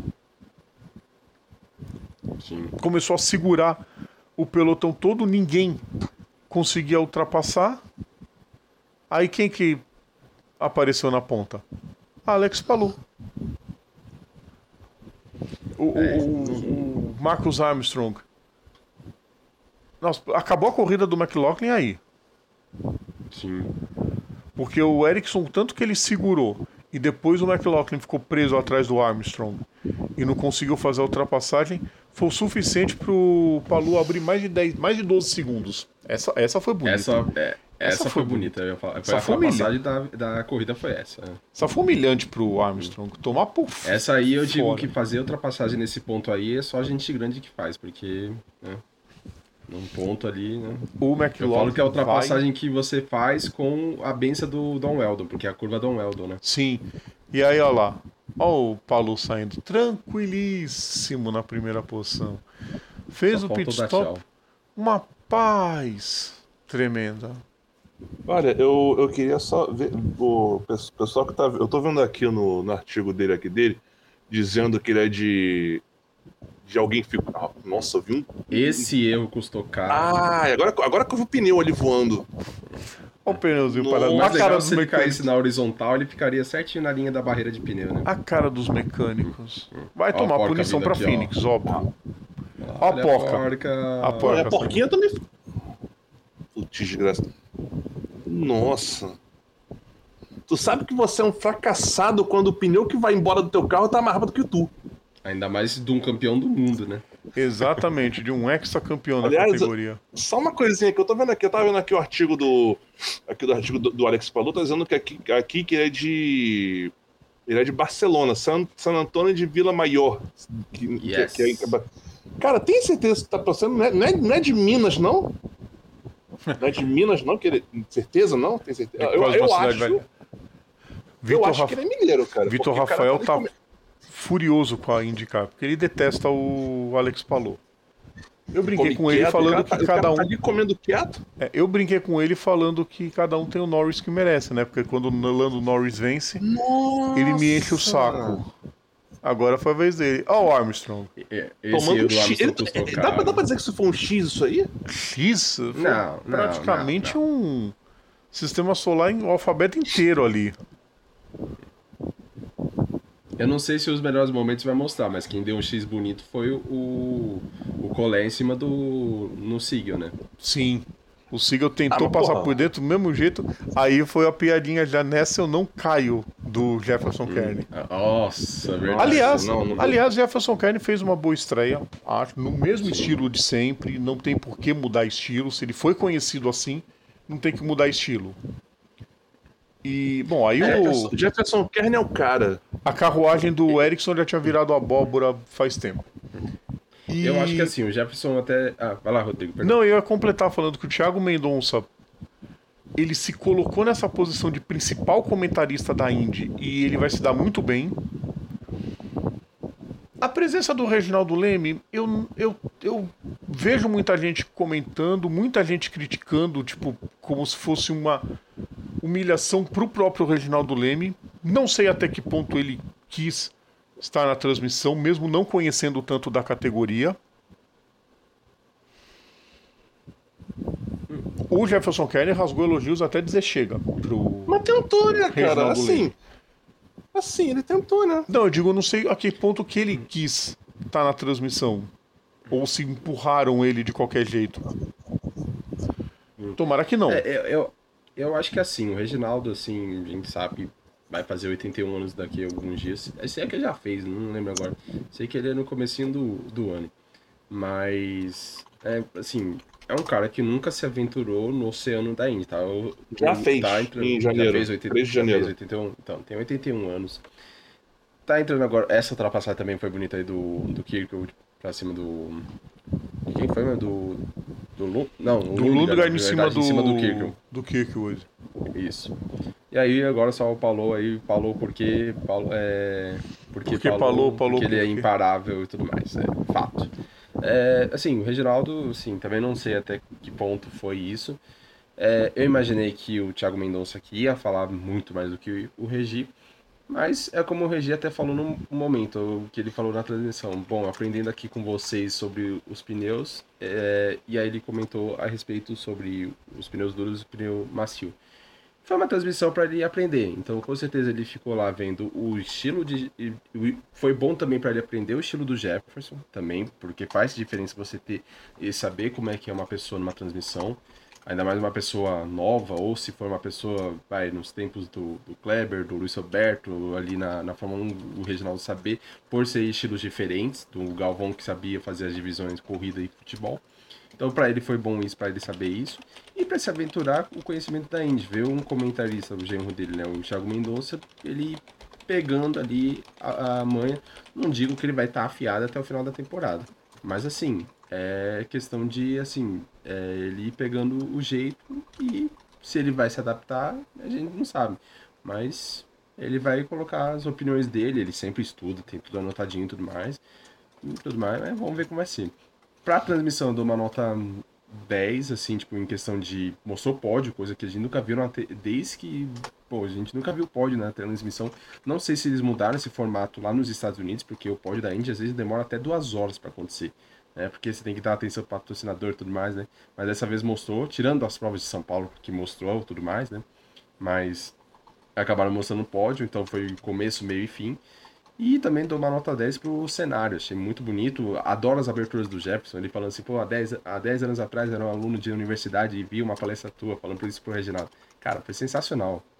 Sim. Começou a segurar o pelotão todo, ninguém conseguia ultrapassar. Aí quem que apareceu na ponta? Alex Palou. O, é, o, o Marcus Armstrong. Nossa, acabou a corrida do McLaughlin aí. Sim. Porque o Ericsson, tanto que ele segurou e depois o McLaughlin ficou preso atrás do Armstrong e não conseguiu fazer a ultrapassagem, foi o suficiente para o Palou abrir mais de dez, mais de doze segundos. Essa, essa foi bonita. Essa, é, essa, essa foi, foi bonita. Eu ia falar. Essa a ultrapassagem da, da corrida foi essa. Essa foi humilhante para o Armstrong. Tomar por Essa aí eu digo fora. Que fazer ultrapassagem nesse ponto aí é só gente grande que faz, porque... Né, num ponto ali, né? O McLaughlin eu falo que é a ultrapassagem vai... que você faz com a benção do Don Weldon, porque é a curva Don Weldon, né? Sim. E aí, olha lá. Olha o Palou saindo tranquilíssimo na primeira posição. Fez Só o pit stop. Uma paz tremenda. Olha, eu, eu queria só ver o pessoal que tá... Eu tô vendo aqui no, no artigo dele aqui dele, dizendo que ele é de... De alguém ficou. Nossa, eu vi um. Esse erro custou caro. Ah, agora, agora que eu vi o pneu ali voando. Olha o pneuzinho no... parado. Mas a cara se ele caísse na horizontal, ele ficaria certinho na linha da barreira de pneu, né? A cara dos mecânicos. Vai ó, tomar punição pra aqui, Phoenix, ó. óbvio. Ó a porca. A porca. A porca. A porquinha também. Putz, desgraça. Nossa. Tu sabe que você é um fracassado quando o pneu que vai embora do teu carro tá mais rápido que tu. Ainda mais de um campeão do mundo, né? Exatamente, de um ex-campeão da Aliás, categoria. Só uma coisinha que eu tô vendo aqui, eu tava vendo aqui o artigo do. Aqui do artigo do, do Alex Palou, tá dizendo que aqui, aqui que ele é de. Ele é de Barcelona, San, San Antônio de Vila Maior. Que, Yes. que, que é, cara, tem certeza que tá passando? Não é, não é, não é de Minas, não? Não é de Minas, não? Que ele, certeza, não? Tem certeza? De Eu, quase eu uma cidade acho. velha. Eu Vitor acho Raf- que ele é mineiro, cara. Vitor porque o cara Rafael tá tá ali come- furioso com a IndyCar, porque ele detesta o Alex Palou. Eu brinquei come com ele quieto, falando o cara que tá- o cada cara um. tá ali comendo quieto. É, eu brinquei com ele falando que cada um tem o Norris que merece, né? Porque quando o Lando Norris vence, Nossa. ele me enche o saco. Agora foi a vez dele. Ó, o Armstrong. É, Esse Tomando erro um do X. Armstrong Ele- custou dá, pra, caro. dá pra dizer que isso foi um X, isso aí? X? Foi Não, não, praticamente não, um sistema solar em o alfabeto inteiro ali. Eu não sei se os melhores momentos vai mostrar, mas quem deu um X bonito foi o, o Collet em cima do. No Siegel, né? Sim. O Siegel tentou Ah, mas passar porra. por dentro do mesmo jeito. Aí foi a piadinha já nessa eu não caio do Jefferson Kearney. Nossa, verdade. Aliás, não, não- aliás, Jefferson Kearney fez uma boa estreia, acho, no mesmo estilo de sempre. Não tem por que mudar estilo. Se ele foi conhecido assim, não tem que mudar estilo. E, bom, aí o, Jefferson, Jefferson Kern é o cara. a carruagem do Ericsson já tinha virado abóbora faz tempo. E- Eu acho que assim, o Jefferson até. Ah, vai lá, Rodrigo. Perdão. Não, eu ia completar falando que o Thiago Mendonça ele se colocou nessa posição de principal comentarista da Indy e ele vai se dar muito bem. A presença do Reginaldo Leme, eu, eu, eu vejo muita gente comentando, muita gente criticando, tipo, como se fosse uma humilhação pro próprio Reginaldo Leme. Não sei até que ponto ele quis estar na transmissão, mesmo não conhecendo tanto da categoria. O Jefferson Kearney rasgou elogios até dizer chega pro... Mas tentou, né, cara? Reginaldo Assim. Leme. Assim, ele tentou, né? Não, eu digo, eu não sei a que ponto que ele quis estar na transmissão. Ou se empurraram ele de qualquer jeito. Tomara que não. É, eu, eu, eu acho que assim, o Reginaldo, assim, a gente sabe, vai fazer oitenta e um anos daqui a alguns dias. Esse é que ele já fez, não lembro agora. Sei que ele é no comecinho do, do ano. Mas, é, assim, é um cara que nunca se aventurou no oceano da Indy, tá? O- Já o- fez, entrando- em janeiro, Já fez oitenta, três de já fez janeiro. oitenta e um, então, tem oitenta e um anos. Tá entrando agora, essa ultrapassagem também foi bonita aí do, do Kirkwood pra cima do... Quem foi, meu? Do... Do Lu... Não, o Do Lundgren, Lundgren na em cima verdade, do, em cima do Kirkwood. do Kirkwood. Isso. E aí agora só o Palou aí, falou porque, Paulo, é, porque, Porque Palou, Palou, Palou porque ele é por quê? imparável e tudo mais, é fato. É, assim, o Reginaldo, assim, também não sei até que ponto foi isso. É, eu imaginei que o Thiago Mendonça aqui ia falar muito mais do que o Regi, mas é como o Regi até falou no momento, o que ele falou na transmissão. Bom, aprendendo aqui com vocês sobre os pneus, é, e aí ele comentou a respeito sobre os pneus duros e o pneu macio. Foi uma transmissão para ele aprender, então com certeza ele ficou lá vendo o estilo de... e- e foi bom também para ele aprender o estilo do Jefferson também, porque faz diferença você ter e saber como é que é uma pessoa numa transmissão, ainda mais uma pessoa nova, ou se for uma pessoa, vai, nos tempos do, do Kleber, do Luiz Roberto, ali na, na Fórmula um, o Reginaldo saber, por ser estilos diferentes, do Galvão que sabia fazer as divisões corrida e futebol. Então para ele foi bom isso, para ele saber isso, e para se aventurar com o conhecimento da Indy, ver um comentarista, o genro dele, né, o Thiago Mendonça, ele pegando ali a, a manha, não digo que ele vai estar afiado até o final da temporada, mas assim, é questão de, assim, é, ele ir pegando o jeito e se ele vai se adaptar, a gente não sabe. Mas ele vai colocar as opiniões dele, ele sempre estuda, tem tudo anotadinho e tudo mais. E tudo mais, mas vamos ver como vai ser. Pra transmissão, eu dou uma nota dez, assim, tipo, em questão de... Mostrou pódio, coisa que a gente nunca viu na te... desde que... Pô, a gente nunca viu pódio na transmissão. Não sei se eles mudaram esse formato lá nos Estados Unidos, porque o pódio da Indy às vezes demora até duas horas pra acontecer. Né? Porque você tem que dar atenção pro patrocinador e tudo mais, né? Mas dessa vez mostrou, tirando as provas de São Paulo, que mostrou tudo mais, né? Mas acabaram mostrando o pódio, então foi começo, meio e fim. E também dou uma nota dez pro cenário, achei muito bonito. Adoro as aberturas do Jefferson, ele falando assim, pô, há dez, há dez anos atrás era um aluno de universidade e vi uma palestra tua falando por isso pro Reginaldo. Cara, foi sensacional.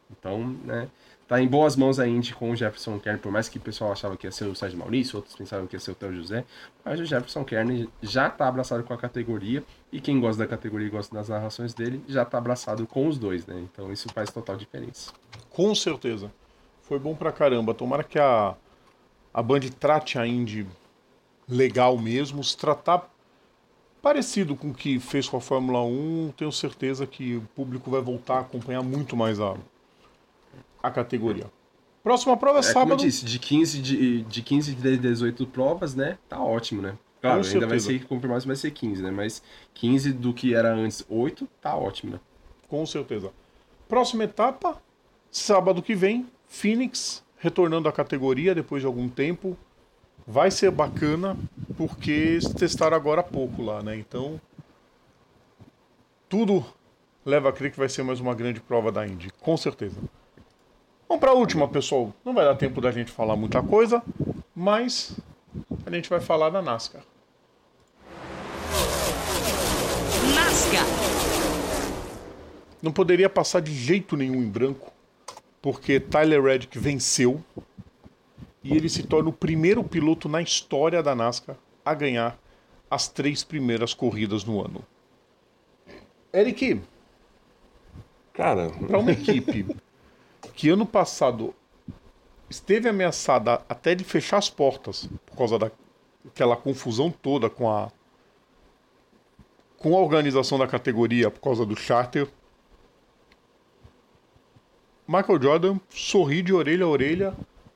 Então, né, tá em boas mãos a Indy com o Jefferson Kern, por mais que o pessoal achava que ia ser o Sérgio Maurício, outros pensavam que ia ser o Theo José, mas o Jefferson Kern já tá abraçado com a categoria, e quem gosta da categoria e gosta das narrações dele, já tá abraçado com os dois, né? Então isso faz total diferença. Com certeza. Foi bom pra caramba. Tomara que a, a Band trate a Indy legal mesmo, se tratar parecido com o que fez com a Fórmula um, tenho certeza que o público vai voltar a acompanhar muito mais a, a categoria. Próxima prova é, É como sábado. eu disse, de quinze de, de quinze de dezoito provas, né? Tá ótimo, né? Claro, Com ainda vai certeza. ser confirmado se vai ser quinze, né? Mas quinze do que era antes oito, tá ótimo, né? Com certeza. Próxima etapa, sábado que vem, Phoenix, retornando à categoria depois de algum tempo. Vai ser bacana, porque eles testaram agora há pouco lá, né? Então, tudo leva a crer que vai ser mais uma grande prova da Indy, com certeza. Vamos para a última, pessoal. Não vai dar tempo da gente falar muita coisa, mas a gente vai falar da NASCAR. NASCAR. Não poderia passar de jeito nenhum em branco, porque Tyler Reddick venceu e ele se torna o primeiro piloto na história da NASCAR a ganhar as três primeiras corridas no ano. Eric, Cara, para uma equipe que ano passado esteve ameaçada até de fechar as portas por causa daquela confusão toda com a com a organização da categoria por causa do charter, Michael Jordan sorri de orelha a orelha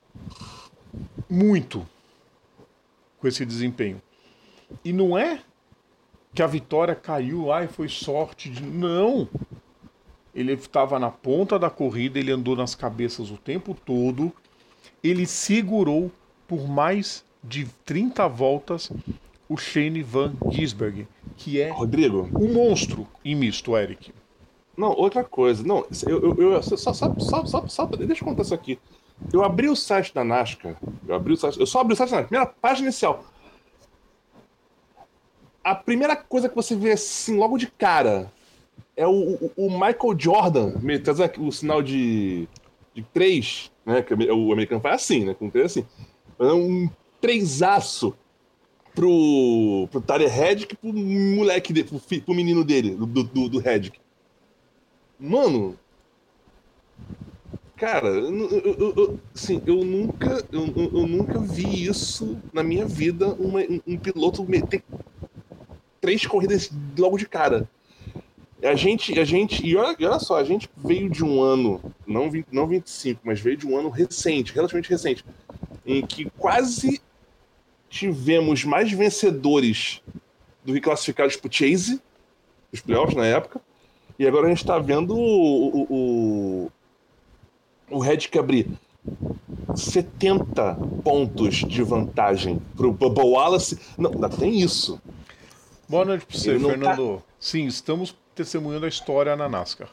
muito com esse desempenho. E não é que a vitória caiu, ai, foi sorte de... Não! Ele estava na ponta da corrida, ele andou nas cabeças o tempo todo, ele segurou por mais de trinta voltas o Shane Van Gisbergen, que é Rodrigo, um monstro em misto, Eric. não, outra coisa. Não, eu, eu, eu só, só, só, só, só, só, deixa eu contar isso aqui. Eu abri o site da NASCAR, eu abri o site, eu só abri o site da NASCAR, primeira página inicial. A primeira coisa que você vê assim, logo de cara, é o, o, o Michael Jordan, trazendo aqui o sinal de, de três, né? Que o americano faz assim, né? Com três assim. Um trezaço pro, pro Tyler Reddick e pro moleque dele, pro, fi- pro menino dele, do, do, do Reddick. Mano, cara, eu, eu, eu, eu- assim, eu nunca, eu, eu- eu nunca vi isso na minha vida, uma- um, um piloto meter três corridas logo de cara. A gente, a gente, e olha, e olha só, a gente veio de um ano, não, vinte, não vinte e cinco, mas veio de um ano recente, relativamente recente, em que quase tivemos mais vencedores do que classificados pro Chase, os playoffs na época, e agora a gente tá vendo o, o, o, o Reddick abrir setenta pontos de vantagem pro Bubba Wallace. Não, ainda tem isso. Boa noite para você, Ele não Fernando. Sim, estamos testemunhando a história na NASCAR.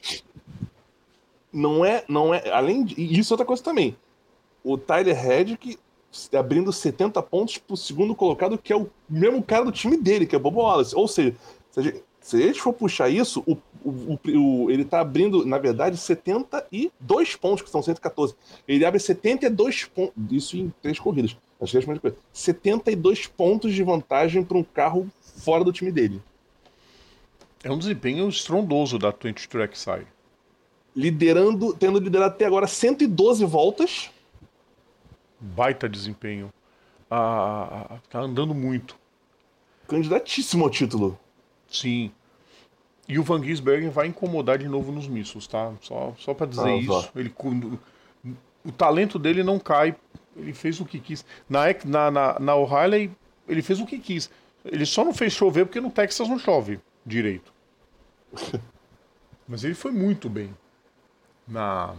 Não é, não é, além de, e isso é outra coisa também. O Tyler Reddick abrindo setenta pontos pro segundo colocado, que é o mesmo cara do time dele, que é o Bubba Wallace. Ou seja, se a gente, se a gente for puxar isso, o, o, o, o- ele tá abrindo, na verdade, setenta e dois pontos, que são cento e quatorze. Ele abre setenta e dois pontos, isso em três corridas. As três primeiras corridas. setenta e dois pontos de vantagem para um carro fora do time dele. É um desempenho estrondoso da vinte Trackside. Liderando, tendo liderado até agora cento e doze voltas. Baita desempenho. Ah, tá andando muito. Candidatíssimo ao título. Sim. E o Van Gisbergen vai incomodar de novo nos missos, tá? Só, só para dizer Ah, isso. só. Ele, o talento dele não cai. Ele fez o que quis. Na, na, na, na O'Reilly, ele fez o que quis. Ele só não fez chover porque no Texas não chove direito. Mas ele foi muito bem. Na...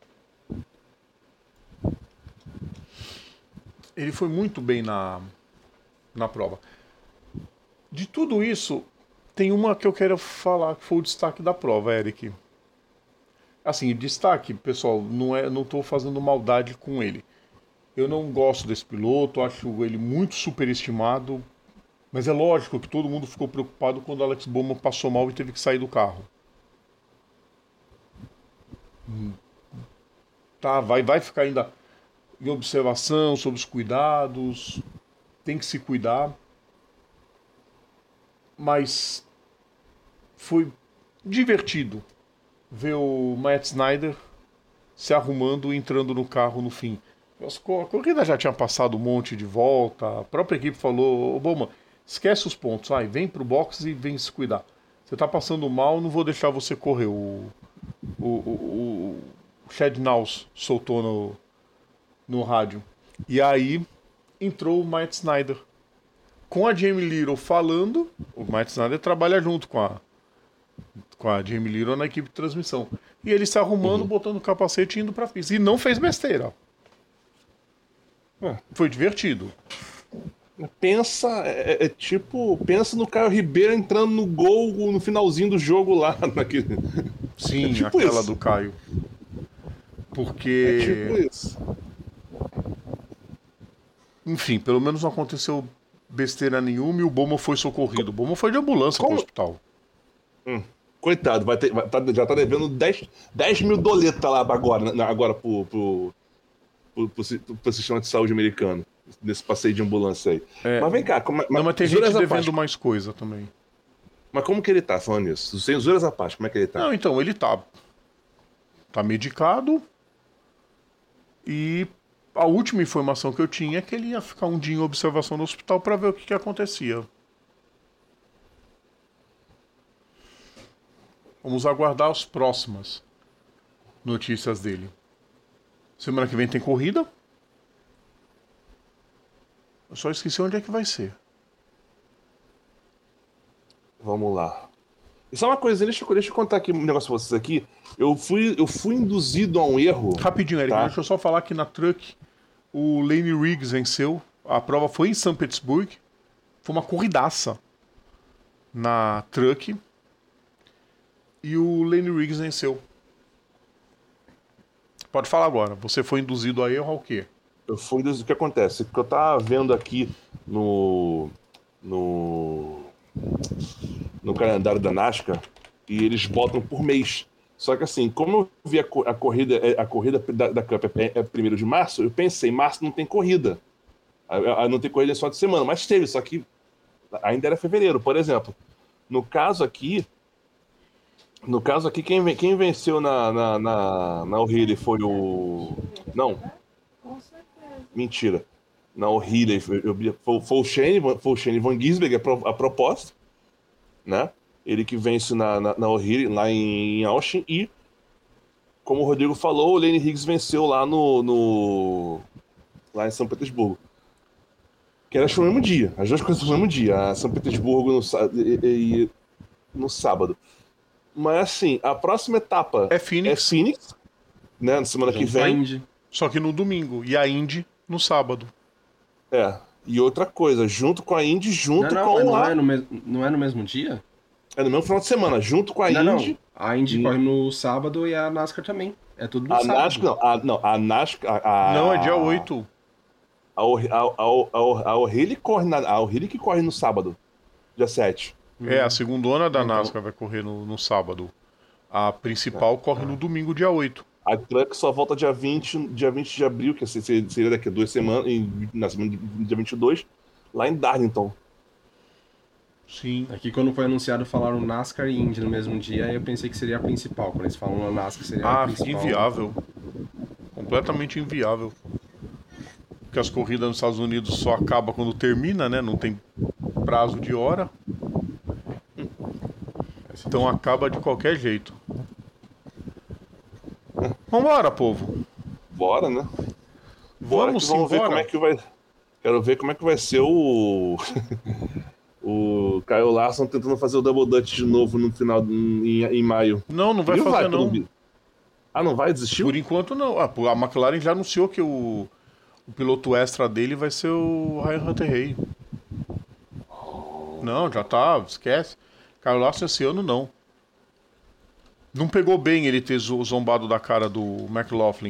Ele foi muito bem na, na prova. De tudo isso, tem uma que eu quero falar que foi o destaque da prova, Eric. Assim, destaque, pessoal, não é, não estou fazendo maldade com ele. Eu não gosto desse piloto, acho ele muito superestimado, mas é lógico que todo mundo ficou preocupado quando Alex Bowman passou mal e teve que sair do carro. Tá? Vai, vai ficar ainda em observação sobre os cuidados, tem que se cuidar. Mas foi divertido ver o Matt Snyder se arrumando e entrando no carro no fim. A corrida já tinha passado um monte de volta, a própria equipe falou, ô Bowman, esquece os pontos, vai, vem pro box e vem se cuidar. Você tá passando mal, não vou deixar você correr. O, o, o, o Chad Naus soltou no, no rádio. E aí entrou o Matt Snyder. Com a Jamie Little falando, o Matt Snyder trabalha junto com a, com a Jamie Little na equipe de transmissão. E ele se arrumando, uhum. botando o capacete e indo pra pista. E não fez besteira. É. Foi divertido. Pensa, é, é tipo, pensa no Caio Ribeiro entrando no gol no finalzinho do jogo lá. Naquele... Sim, é tipo aquela isso. do Caio. Porque... É tipo isso. Enfim, pelo menos não aconteceu besteira nenhuma e o Bowman foi socorrido. O Bowman foi de ambulância Como? pro hospital. Hum, coitado, vai ter, vai, tá, já tá devendo dez mil doleta lá agora, né, agora pro, pro, pro, pro, pro sistema de saúde americano. Nesse passeio de ambulância aí. É. Mas vem cá, como, não, mas tem gente devendo parte, mais coisa também. Mas como que ele tá falando isso? Sem zoeiras à parte, como é que ele tá? Não, então, ele tá. Tá medicado. E a última informação que eu tinha é que ele ia ficar um dia em observação no hospital pra ver o que, que acontecia. Vamos aguardar as próximas notícias dele. Semana que vem tem corrida. Eu só esqueci onde é que vai ser. Vamos lá. Isso é uma coisa, deixa eu, deixa eu contar aqui um negócio pra vocês aqui. Eu fui, eu fui induzido a um erro. Rapidinho, Eric, tá? Deixa eu só falar que na Truck o Lane Riggs venceu. A prova foi em São Petersburgo. Foi uma corridaça na Truck. E o Lane Riggs venceu. Pode falar agora. Você foi induzido a erro ao quê? Eu fui induzido. O que acontece? O que eu tava vendo aqui no... No... no calendário da NASCAR, e eles botam por mês. Só que assim, como eu vi a, a corrida, a corrida da, da Cup é, é primeiro de março, eu pensei, março não tem corrida. A, a, não tem corrida só de semana, mas teve, só que ainda era fevereiro, por exemplo. No caso aqui, no caso aqui, quem, quem venceu na, na, na, na O'Reilly foi o... Não. Mentira. Na O'Reilly foi, foi, foi o Shane, foi o Shane Van Gisbergen a, a proposta, né? Ele que vence na, na, na O'Reilly, lá em, em Austin, e, como o Rodrigo falou, o Lane Riggs venceu lá no, no... lá em São Petersburgo. Que era acho, no mesmo dia, as duas coisas no mesmo dia, a São Petersburgo no, e, e, no sábado. Mas assim, a próxima etapa é Phoenix, é Phoenix, né? Na semana que vem. Indy. Só que no domingo, e a Indy no sábado. É, e outra coisa, junto com a Indy, junto não, não, com não a... É no mesmo, não é no mesmo dia? É no mesmo final de semana, junto com a não, Indy... Não. A Indy hum. corre no sábado e a NASCAR também. É tudo no a sábado. NASCAR, não, a, não, a NASCAR... A, não, é dia oito. A, a, a, a O'Reilly corre na, a O'Reilly que corre no sábado, dia sete. É, a segundona da NASCAR vai correr no, no sábado. A principal é. corre no domingo, dia oito. A Truck só volta dia vinte, dia vinte de abril, que seria daqui a duas semanas, na semana de dia vinte e dois, lá em Darlington. Sim. Aqui quando foi anunciado falaram NASCAR e Indy no mesmo dia, eu pensei que seria a principal. Quando eles falam NASCAR seria ah, a principal. Ah, inviável. Completamente inviável. Porque as corridas nos Estados Unidos só acabam quando termina, né? Não tem prazo de hora. Então acaba de qualquer jeito. Vambora, povo. Bora, né? Bora vamos sim, vamos ver bora. como é que vai. Quero ver como é que vai ser o. o Kyle Larson tentando fazer o Double Dutch de novo no final, em, em maio. Não, não vai Ele fazer vai, não. Pelo... Ah, não vai desistir? Por enquanto não. Ah, a McLaren já anunciou que o, o piloto extra dele vai ser o Ryan Hunter-Reay. Não, já tá, esquece. Kyle Larson esse ano não. Não pegou bem ele ter zombado da cara do McLaughlin.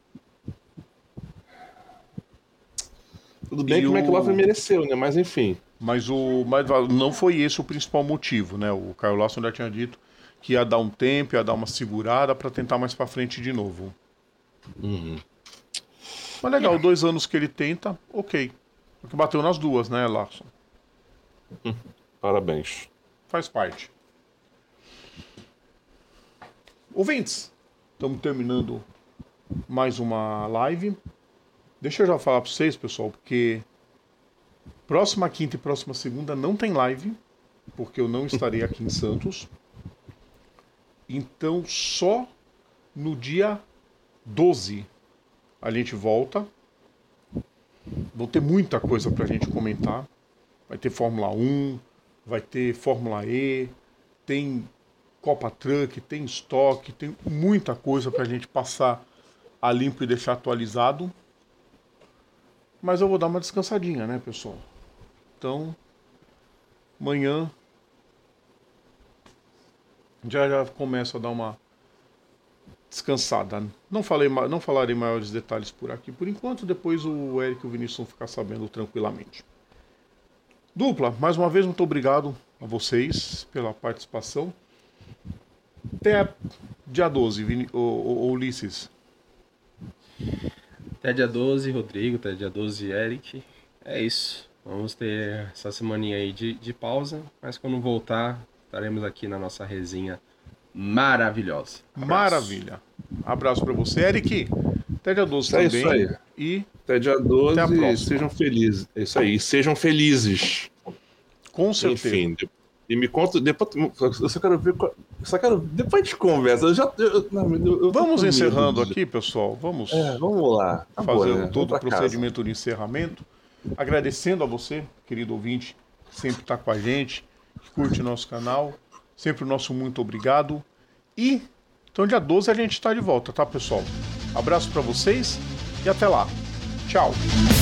Tudo bem e que o o McLaughlin mereceu, né? Mas enfim. Mas, o, mas não foi esse o principal motivo, né? O Kyle Larson já tinha dito que ia dar um tempo, ia dar uma segurada para tentar mais para frente de novo. Uhum. Mas legal, dois anos que ele tenta, ok. Porque bateu nas duas, né, Larson? Parabéns. Faz parte. Ouvintes, estamos terminando mais uma live. Deixa eu já falar para vocês, pessoal, porque próxima quinta e próxima segunda não tem live, porque eu não estarei aqui em Santos. Então, só no dia doze a gente volta. Vão ter muita coisa pra gente comentar. Vai ter Fórmula um, vai ter Fórmula E, tem Copa Truck, tem estoque, tem muita coisa pra gente passar a limpo e deixar atualizado. Mas eu vou dar uma descansadinha, né, pessoal? Então, amanhã já já começo a dar uma descansada. Não, falei, não falarei maiores detalhes por aqui por enquanto, depois o Eric e o Vinícius vão ficar sabendo tranquilamente. Dupla, mais uma vez, muito obrigado a vocês pela participação. Até dia doze, Vini, o, o, o Ulisses. Até dia doze, Rodrigo, até dia doze, Eric. É isso. Vamos ter essa semaninha aí de, de pausa, mas quando voltar, estaremos aqui na nossa resenha maravilhosa. Abraço. Maravilha. Abraço pra você, Eric. Até dia doze É também. isso aí. E Até dia doze, até a próxima. sejam felizes. É isso aí, sejam felizes. com certeza. Enfim, de- e me conta, depois, eu só quero ver, qual- só quero, depois a gente conversa, eu já, eu, não, eu, eu tô Vamos com medo encerrando de- aqui, pessoal. Vamos É, vamos lá. Acabou, fazer né? todo o Vamos pra casa. procedimento de encerramento. Agradecendo a você, querido ouvinte, que sempre está com a gente, que curte nosso canal. Sempre o nosso muito obrigado. E então dia doze a gente está de volta, tá, pessoal? Abraço para vocês e até lá. Tchau.